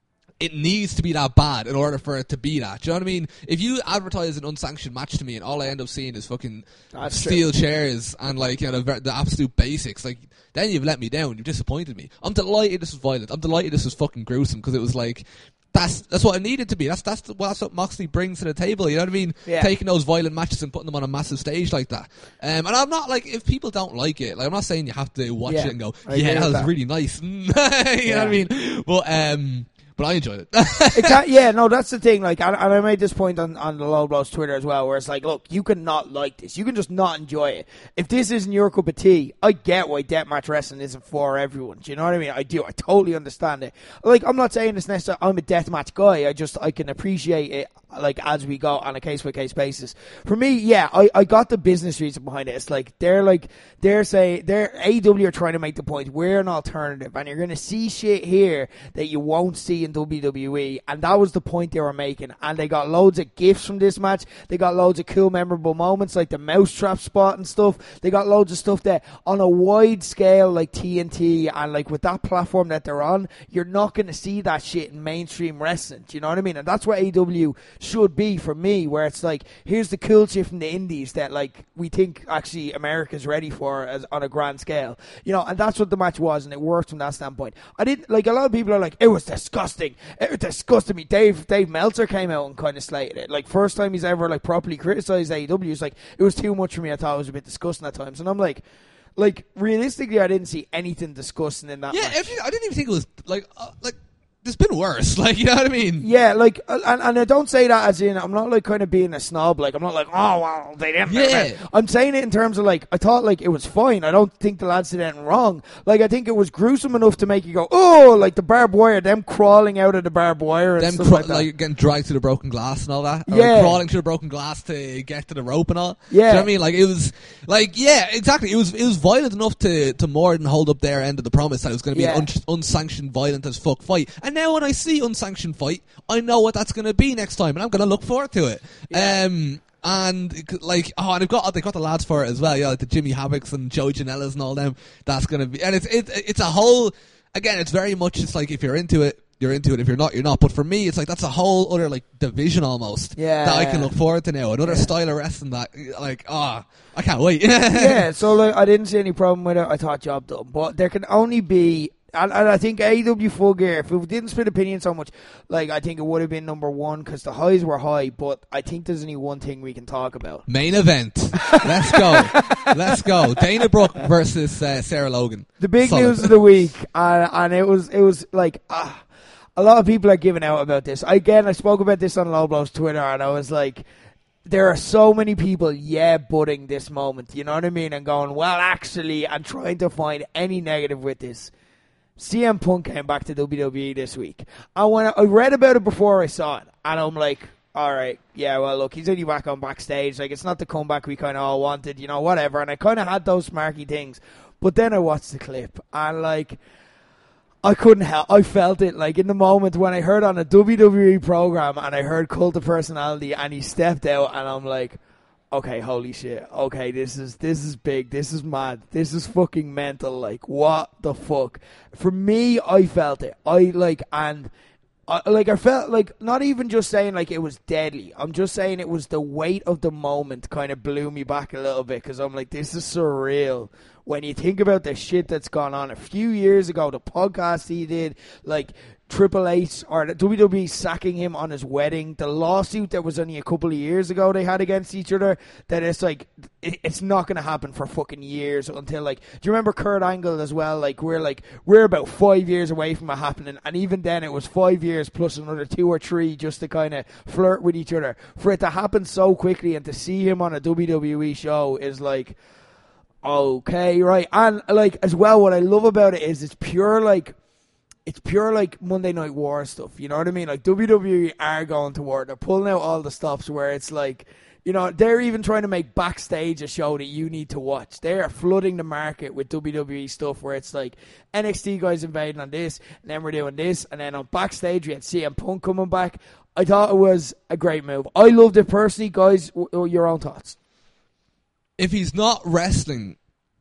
it needs to be that bad in order for it to be that. Do you know what I mean? If you advertise an unsanctioned match to me and all I end up seeing is fucking steel chairs and like, you know, the absolute basics, like, then you've let me down. You've disappointed me. I'm delighted this was violent. I'm delighted this was fucking gruesome, because it was like, that's what it needed to be. That's what Moxley brings to the table. You know what I mean? Yeah. Taking those violent matches and putting them on a massive stage like that. And I'm not like, if people don't like it, like, I'm not saying you have to watch it and go, yeah, that was really nice. You know what I mean? But I enjoyed it. Yeah, no, that's the thing. Like, and I made this point on the Low Blows Twitter as well, where it's like, look, you can not like this. You can just not enjoy it. If this isn't your cup of tea, I get why deathmatch wrestling isn't for everyone. Do you know what I mean? I do. I totally understand it. Like, I'm not saying it's necessarily I'm a deathmatch guy. I can appreciate it, like, as we go on a case-by-case basis. For me, yeah, I got the business reason behind it. It's like, they're AEW are trying to make the point, we're an alternative, and you're going to see shit here that you won't see in WWE, and that was the point they were making. And they got loads of gifts from this match. They got loads of cool, memorable moments, like the mousetrap spot and stuff. They got loads of stuff that, on a wide scale, like TNT, and like with that platform that they're on, you're not going to see that shit in mainstream wrestling. Do you know what I mean? And that's what AEW should be for me, where it's like, here's the cool shit from the indies that like we think actually America's ready for as on a grand scale, you know. And that's what the match was, and it worked from that standpoint. I didn't like, a lot of people are like, it was disgusting. It disgusted me. Dave Meltzer came out and kind of slated it. Like, first time he's ever like properly criticized AEW. He's like, it was too much for me. I thought it was a bit disgusting at times. And I'm like realistically, I didn't see anything disgusting in that match. I didn't even think it was like there's been worse. Like, you know what I mean? Yeah, like, and I don't say that as in, I'm not like kind of being a snob. Like, I'm not like, oh well, they didn't. Yeah. I'm saying it in terms of like, I thought like it was fine. I don't think the lads did anything wrong. Like, I think it was gruesome enough to make you go, oh, like the barbed wire, them crawling out of the barbed wire and them stuff like that. like getting dragged to the broken glass and all that. Or Yeah. like crawling to the broken glass to get to the rope and all. Yeah. Do you know what I mean? Like, it was like, yeah, exactly. It was violent enough to more than hold up their end of the promise that it was going to be an unsanctioned, violent as fuck fight. And now when I see unsanctioned fight, I know what that's going to be next time, and I'm going to look forward to it. Yeah. And like, and they got the lads for it as well, yeah, like the Jimmy Havoc's and Joey Janela's and all them. That's going to be, and it's a whole, again, it's very much, it's like, if you're into it, you're into it. If you're not, you're not. But for me, it's like that's a whole other like division almost that I can look forward to now. Another style of wrestling that like I can't wait. Yeah, so like I didn't see any problem with it. I thought job done, but there can only be. And I think AEW Full Gear, if it didn't split opinion so much, like I think it would have been number one because the highs were high. But I think there's only one thing we can talk about. Main event. Let's go. Let's go. Dana Brooke versus Sarah Logan. The big Solid. news of the week, and it was like a lot of people are giving out about this. Again, I spoke about this on Low Blows Twitter, and I was like, there are so many people butting this moment. You know what I mean? And going, well, actually, and trying to find any negative with this. CM Punk came back to WWE this week. And when I read about it before I saw it, and I'm like, all right, yeah, well, look, he's only back on backstage. Like, it's not the comeback we kind of all wanted, you know, whatever. And I kind of had those smarky things. But then I watched the clip, and, like, I couldn't help. I felt it, like, in the moment when I heard on a WWE program and I heard Cult of Personality and he stepped out, and I'm like, okay, holy shit. Okay, this is big. This is mad. This is fucking mental. Like, what the fuck? For me, I felt it. I felt like, not even just saying like it was deadly. I'm just saying it was the weight of the moment kind of blew me back a little bit, because I'm like, this is surreal. When you think about the shit that's gone on a few years ago, the podcast he did, like Triple H or the WWE sacking him on his wedding, the lawsuit that was only a couple of years ago they had against each other, that it's like, it's not going to happen for fucking years until, like, do you remember Kurt Angle as well? Like, we're about 5 years away from it happening, and even then it was 5 years plus another 2 or 3 just to kind of flirt with each other. For it to happen so quickly and to see him on a WWE show is like, okay, right. And like, as well, what I love about it is it's pure like Monday Night War stuff. You know what I mean? Like, WWE are going to war. They're pulling out all the stops where it's like, you know, they're even trying to make backstage a show that you need to watch. They are flooding the market with WWE stuff where it's like NXT guys invading on this, and then we're doing this, and then on backstage we had CM Punk coming back. I thought it was a great move. I loved it personally. Guys, your own thoughts. If he's not wrestling,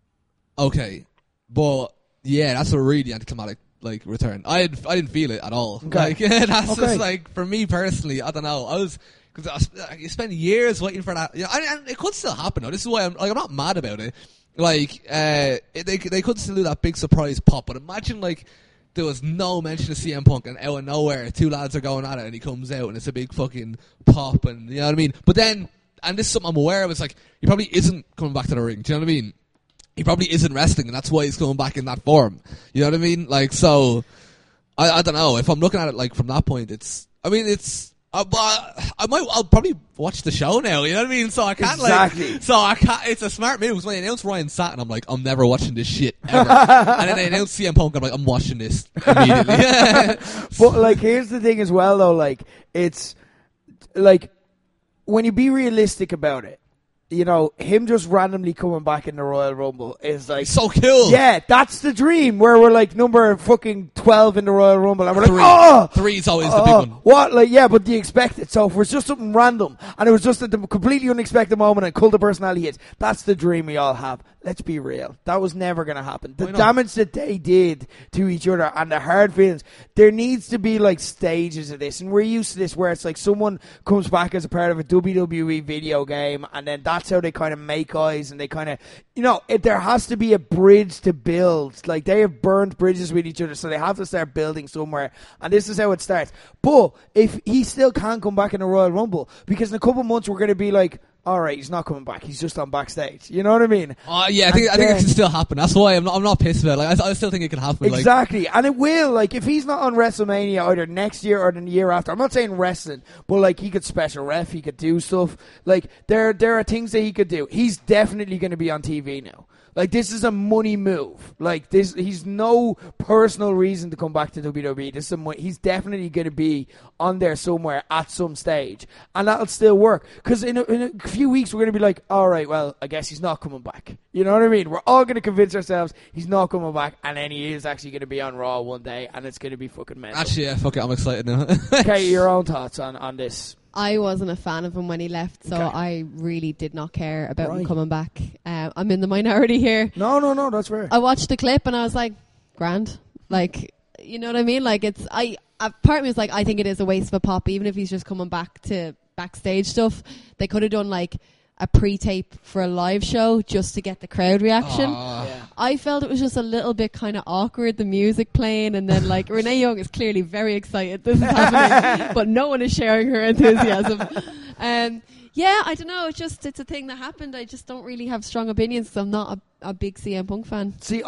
okay, but yeah, that's a really anticlimactic like return. I didn't feel it at all. Okay. Like that's Okay. just like, for me personally, I don't know. Because you spend years waiting for that. Yeah, and it could still happen. Though. This is why I'm not mad about it. Like they could still do that big surprise pop. But imagine like there was no mention of CM Punk, and out of nowhere 2 lads are going at it, and he comes out and it's a big fucking pop, and you know what I mean. But then, and this is something I'm aware of. It's like he probably isn't coming back to the ring. Do you know what I mean? He probably isn't wrestling, and that's why he's coming back in that form. You know what I mean? Like, so, I don't know. If I'm looking at it like from that point, I'll probably watch the show now. You know what I mean? So I can't it's a smart move. Because when they announced Ryan Satin, I'm like, I'm never watching this shit ever. And then they announced CM Punk, I'm like, I'm watching this immediately. But like, here's the thing as well, though. Like, it's like, when you be realistic about it, you know, him just randomly coming back in the Royal Rumble is like, so cool. Yeah, that's the dream, where we're like number fucking 12 in the Royal Rumble, and we're like, 3 is always the big one. What? Like, yeah, but do you expect it? So if it's just something random, and it was just at the completely unexpected moment, and Cult of Personality hits, that's the dream we all have. Let's be real. That was never going to happen. The damage that they did to each other and the hard feelings, there needs to be like stages of this. And we're used to this where it's like someone comes back as a part of a WWE video game, and then that's how they kind of make eyes, and they kind of, you know, there has to be a bridge to build. Like, they have burned bridges with each other, so they have to start building somewhere. And this is how it starts. But if he still can't come back in the Royal Rumble, because in a couple of months we're going to be like, all right, he's not coming back. He's just on backstage. You know what I mean? Yeah, I think it can still happen. That's why I'm not pissed about it. Like, I still think it can happen. Exactly, and it will. Like, if he's not on WrestleMania either next year or the year after, I'm not saying wrestling, but like, he could special ref, he could do stuff. Like, there are things that he could do. He's definitely going to be on TV now. Like, this is a money move. Like, this, he's no personal reason to come back to WWE. This is he's definitely going to be on there somewhere at some stage, and that'll still work. Because in a few weeks we're going to be like, all right, well, I guess he's not coming back. You know what I mean? We're all going to convince ourselves he's not coming back, and then he is actually going to be on Raw one day, and it's going to be fucking mental. Actually, yeah, fuck it, I'm excited now. Okay, your own thoughts on this. I wasn't a fan of him when he left, so I really did not care about him coming back. I'm in the minority here. No, that's fair. I watched the clip and I was like, grand. Like, you know what I mean? Like, part of me was like, I think it is a waste of a pop, even if he's just coming back to backstage stuff. They could have done like a pre-tape for a live show just to get the crowd reaction. I felt it was just a little bit kind of awkward, the music playing, and then like Renee Young is clearly very excited this is happening, but no one is sharing her enthusiasm. Yeah, I don't know. It's a thing that happened. I just don't really have strong opinions because I'm not a big CM Punk fan. See,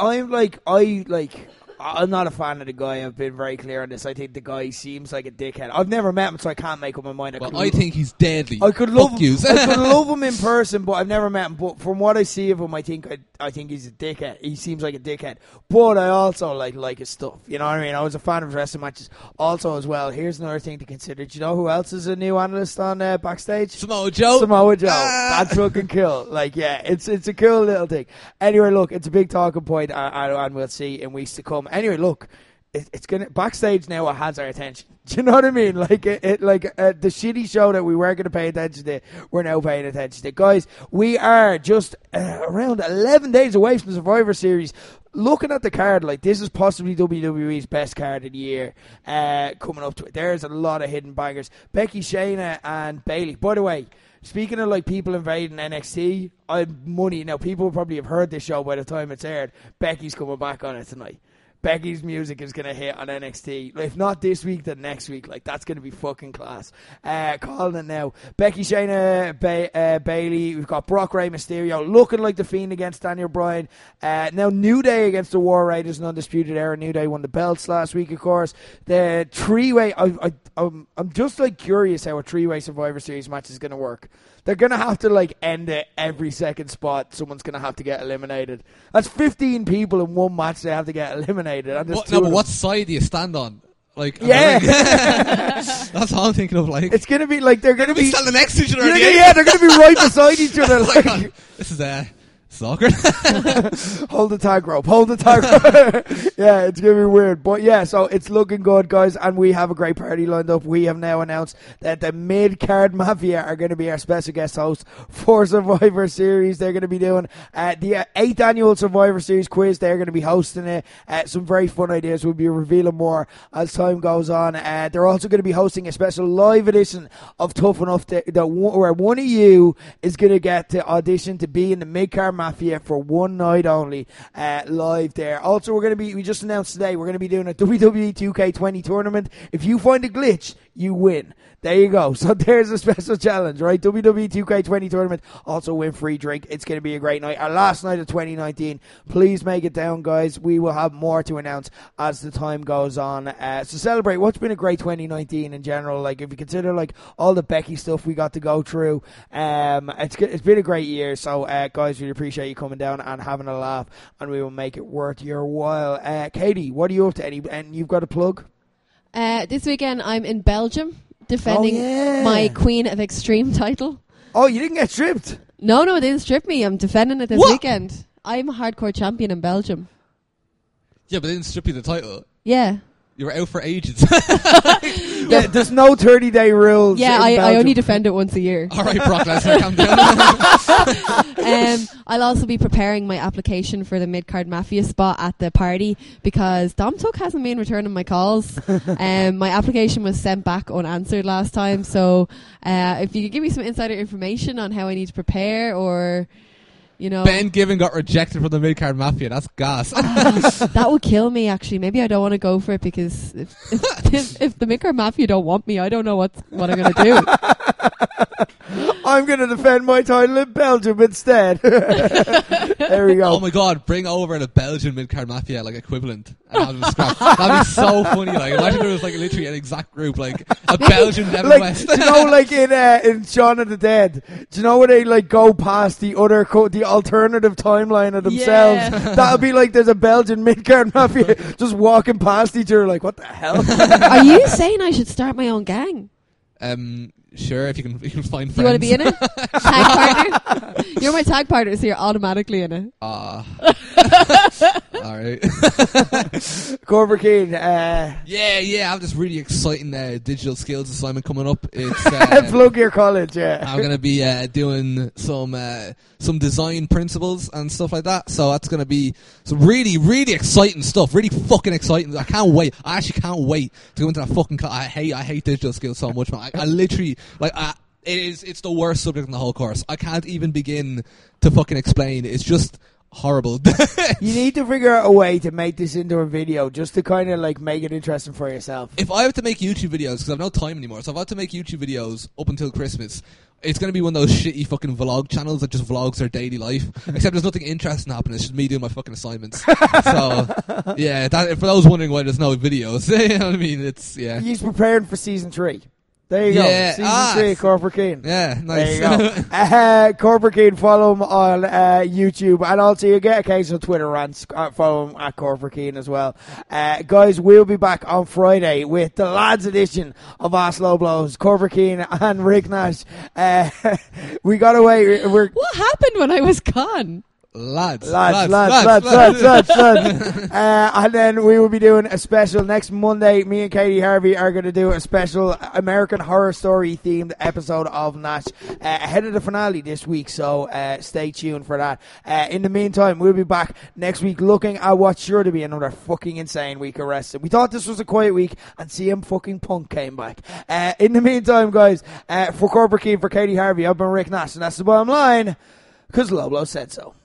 I'm not a fan of the guy. I've been very clear on this. I think the guy seems like a dickhead. I've never met him, so I can't make up my mind. I think he's deadly. I could love him. I could love him in person, but I've never met him. But from what I see of him, I think he's a dickhead. He seems like a dickhead. But I also like his stuff. You know what I mean? I was a fan of his wrestling matches. Also, as well, here's another thing to consider. Do you know who else is a new analyst on Backstage? Samoa Joe. That's fucking cool. Like, yeah, it's a cool little thing. Anyway, look, it's a big talking point, and we'll see in weeks to come. Anyway, look. It's gonna Backstage now. It has our attention. Do you know what I mean? Like the shitty show that we weren't gonna pay attention to, we're now paying attention to. Guys, we are just around 11 days away from the Survivor Series. Looking at the card, like this is possibly WWE's best card of the year. Coming up to it, there's a lot of hidden bangers. Becky, Shayna, and Bayley. By the way, speaking of like people invading NXT, now people will probably have heard this show by the time it's aired. Becky's coming back on it tonight. Becky's music is going to hit on NXT. If not this week, then next week. Like, that's going to be fucking class. Calling it now. Becky, Shayna, Bayley. We've got Brock, Rey Mysterio looking like the Fiend against Daniel Bryan. Now, New Day against the War Raiders in Undisputed Era. New Day won the belts last week, of course. The three-way... I'm just, like, curious how a three-way Survivor Series match is going to work. They're going to have to, like, end it every second spot. Someone's going to have to get eliminated. That's 15 people in one match they have to get eliminated. And but what side do you stand on? Like, yeah. That's all I'm thinking of, like. It's going to be, like, they're going to be... standing next to each other. Yeah, they're going to be right beside each other. Like, this is, soccer. Hold the tag rope. Yeah, it's going to be weird. But yeah, so it's looking good, guys, and we have a great party lined up. We have now announced that the Mid-Card Mafia are going to be our special guest hosts for Survivor Series. They're going to be doing the 8th annual Survivor Series quiz. They're going to be hosting it. Some very fun ideas. We'll be revealing more as time goes on. They're also going to be hosting a special live edition of Tough Enough where one of you is going to get to audition to be in the Mid-Card Mafia for one night only, live there. Also, we just announced today, we're going to be doing a WWE 2K20 tournament. If you find a glitch, you win. There you go. So there's a special challenge, right? WWE 2K20 tournament. Also win free drink. It's going to be a great night. Our last night of 2019. Please make it down, guys. We will have more to announce as the time goes on. So celebrate. What's been a great 2019 in general? Like, if you consider, like, all the Becky stuff we got to go through, it's been a great year. So, guys, we appreciate you coming down and having a laugh, and we will make it worth your while. Katie, what are you up to? And you've got a plug? This weekend I'm in Belgium defending my Queen of Extreme title. Oh, you didn't get stripped? No, they didn't strip me. I'm defending it this weekend. I'm a hardcore champion in Belgium. Yeah, but they didn't strip you the title. Yeah. You were out for ages. There's no 30-day rules. Yeah, I only defend it once a year. All right, Brock Lesnar, calm down. I'll also be preparing my application for the Mid-Card Mafia spot at the party because Dom Tuck hasn't been returning my calls. My application was sent back unanswered last time, so if you could give me some insider information on how I need to prepare, or... You know, Ben Given got rejected from the Mid-Card Mafia. That's gas. That would kill me, actually. Maybe I don't want to go for it because if the Mid-Card Mafia don't want me, I don't know what I'm going to do. I'm going to defend my title in Belgium instead. There we go. Oh my God, bring over the Belgian Mid-Card Mafia, like, equivalent. And have them scrap. That'd be so funny. Like, imagine there was, like, literally an exact group, like a Belgian Devil like, West. Do you know, like in Shaun of the Dead, do you know where they, like, go past the other the alternative timeline of themselves? Yeah. That'll be like there's a Belgian Mid-Card Mafia just walking past each other like, what the hell? Are you saying I should start my own gang? Sure, if you can find friends. Do you want to be in it? Tag partner? You're my tag partner, so you're automatically in it. All right. Cobra Keen. Yeah. I have this really exciting digital skills assignment coming up. It's Plug your college, yeah. I'm gonna be doing some design principles and stuff like that. So that's gonna be some really, really exciting stuff. Really fucking exciting. I can't wait. I actually can't wait to go into that fucking class. I hate digital skills so much, man. I literally it's the worst subject in the whole course. I can't even begin to fucking explain. It's just horrible. You need to figure out a way to make this into a video just to kind of like make it interesting for yourself. If I have to make YouTube videos, because I've no time anymore, so if I have to make YouTube videos up until Christmas, it's going to be one of those shitty fucking vlog channels that just vlogs their daily life. Except there's nothing interesting happening. It's just me doing my fucking assignments. So, yeah, for those wondering why there's no videos, you know what I mean? It's, yeah. He's preparing for season 3. There you go. Season 3 of Cobra Keen. Yeah, nice. There you go. Cobra Keen, follow him on YouTube. And also you get occasional Twitter rants. Follow him at Cobra Keen as well. Guys, we'll be back on Friday with the lads edition of Ask Low Blows. Cobra Keen and Rick Nash. We got away. What happened when I was gone? Lads. And then we will be doing a special next Monday. Me and Katie Harvey are going to do a special American Horror Story themed episode of Nash ahead of the finale this week, so stay tuned for that. In the meantime, we'll be back next week looking at what's sure to be another fucking insane week of wrestling. We thought this was a quiet week and CM fucking Punk came back. In the meantime, guys, for Cobra Keen, for Katie Harvey, I've been Rick Nash, and that's the bottom line, because Low Blow said so.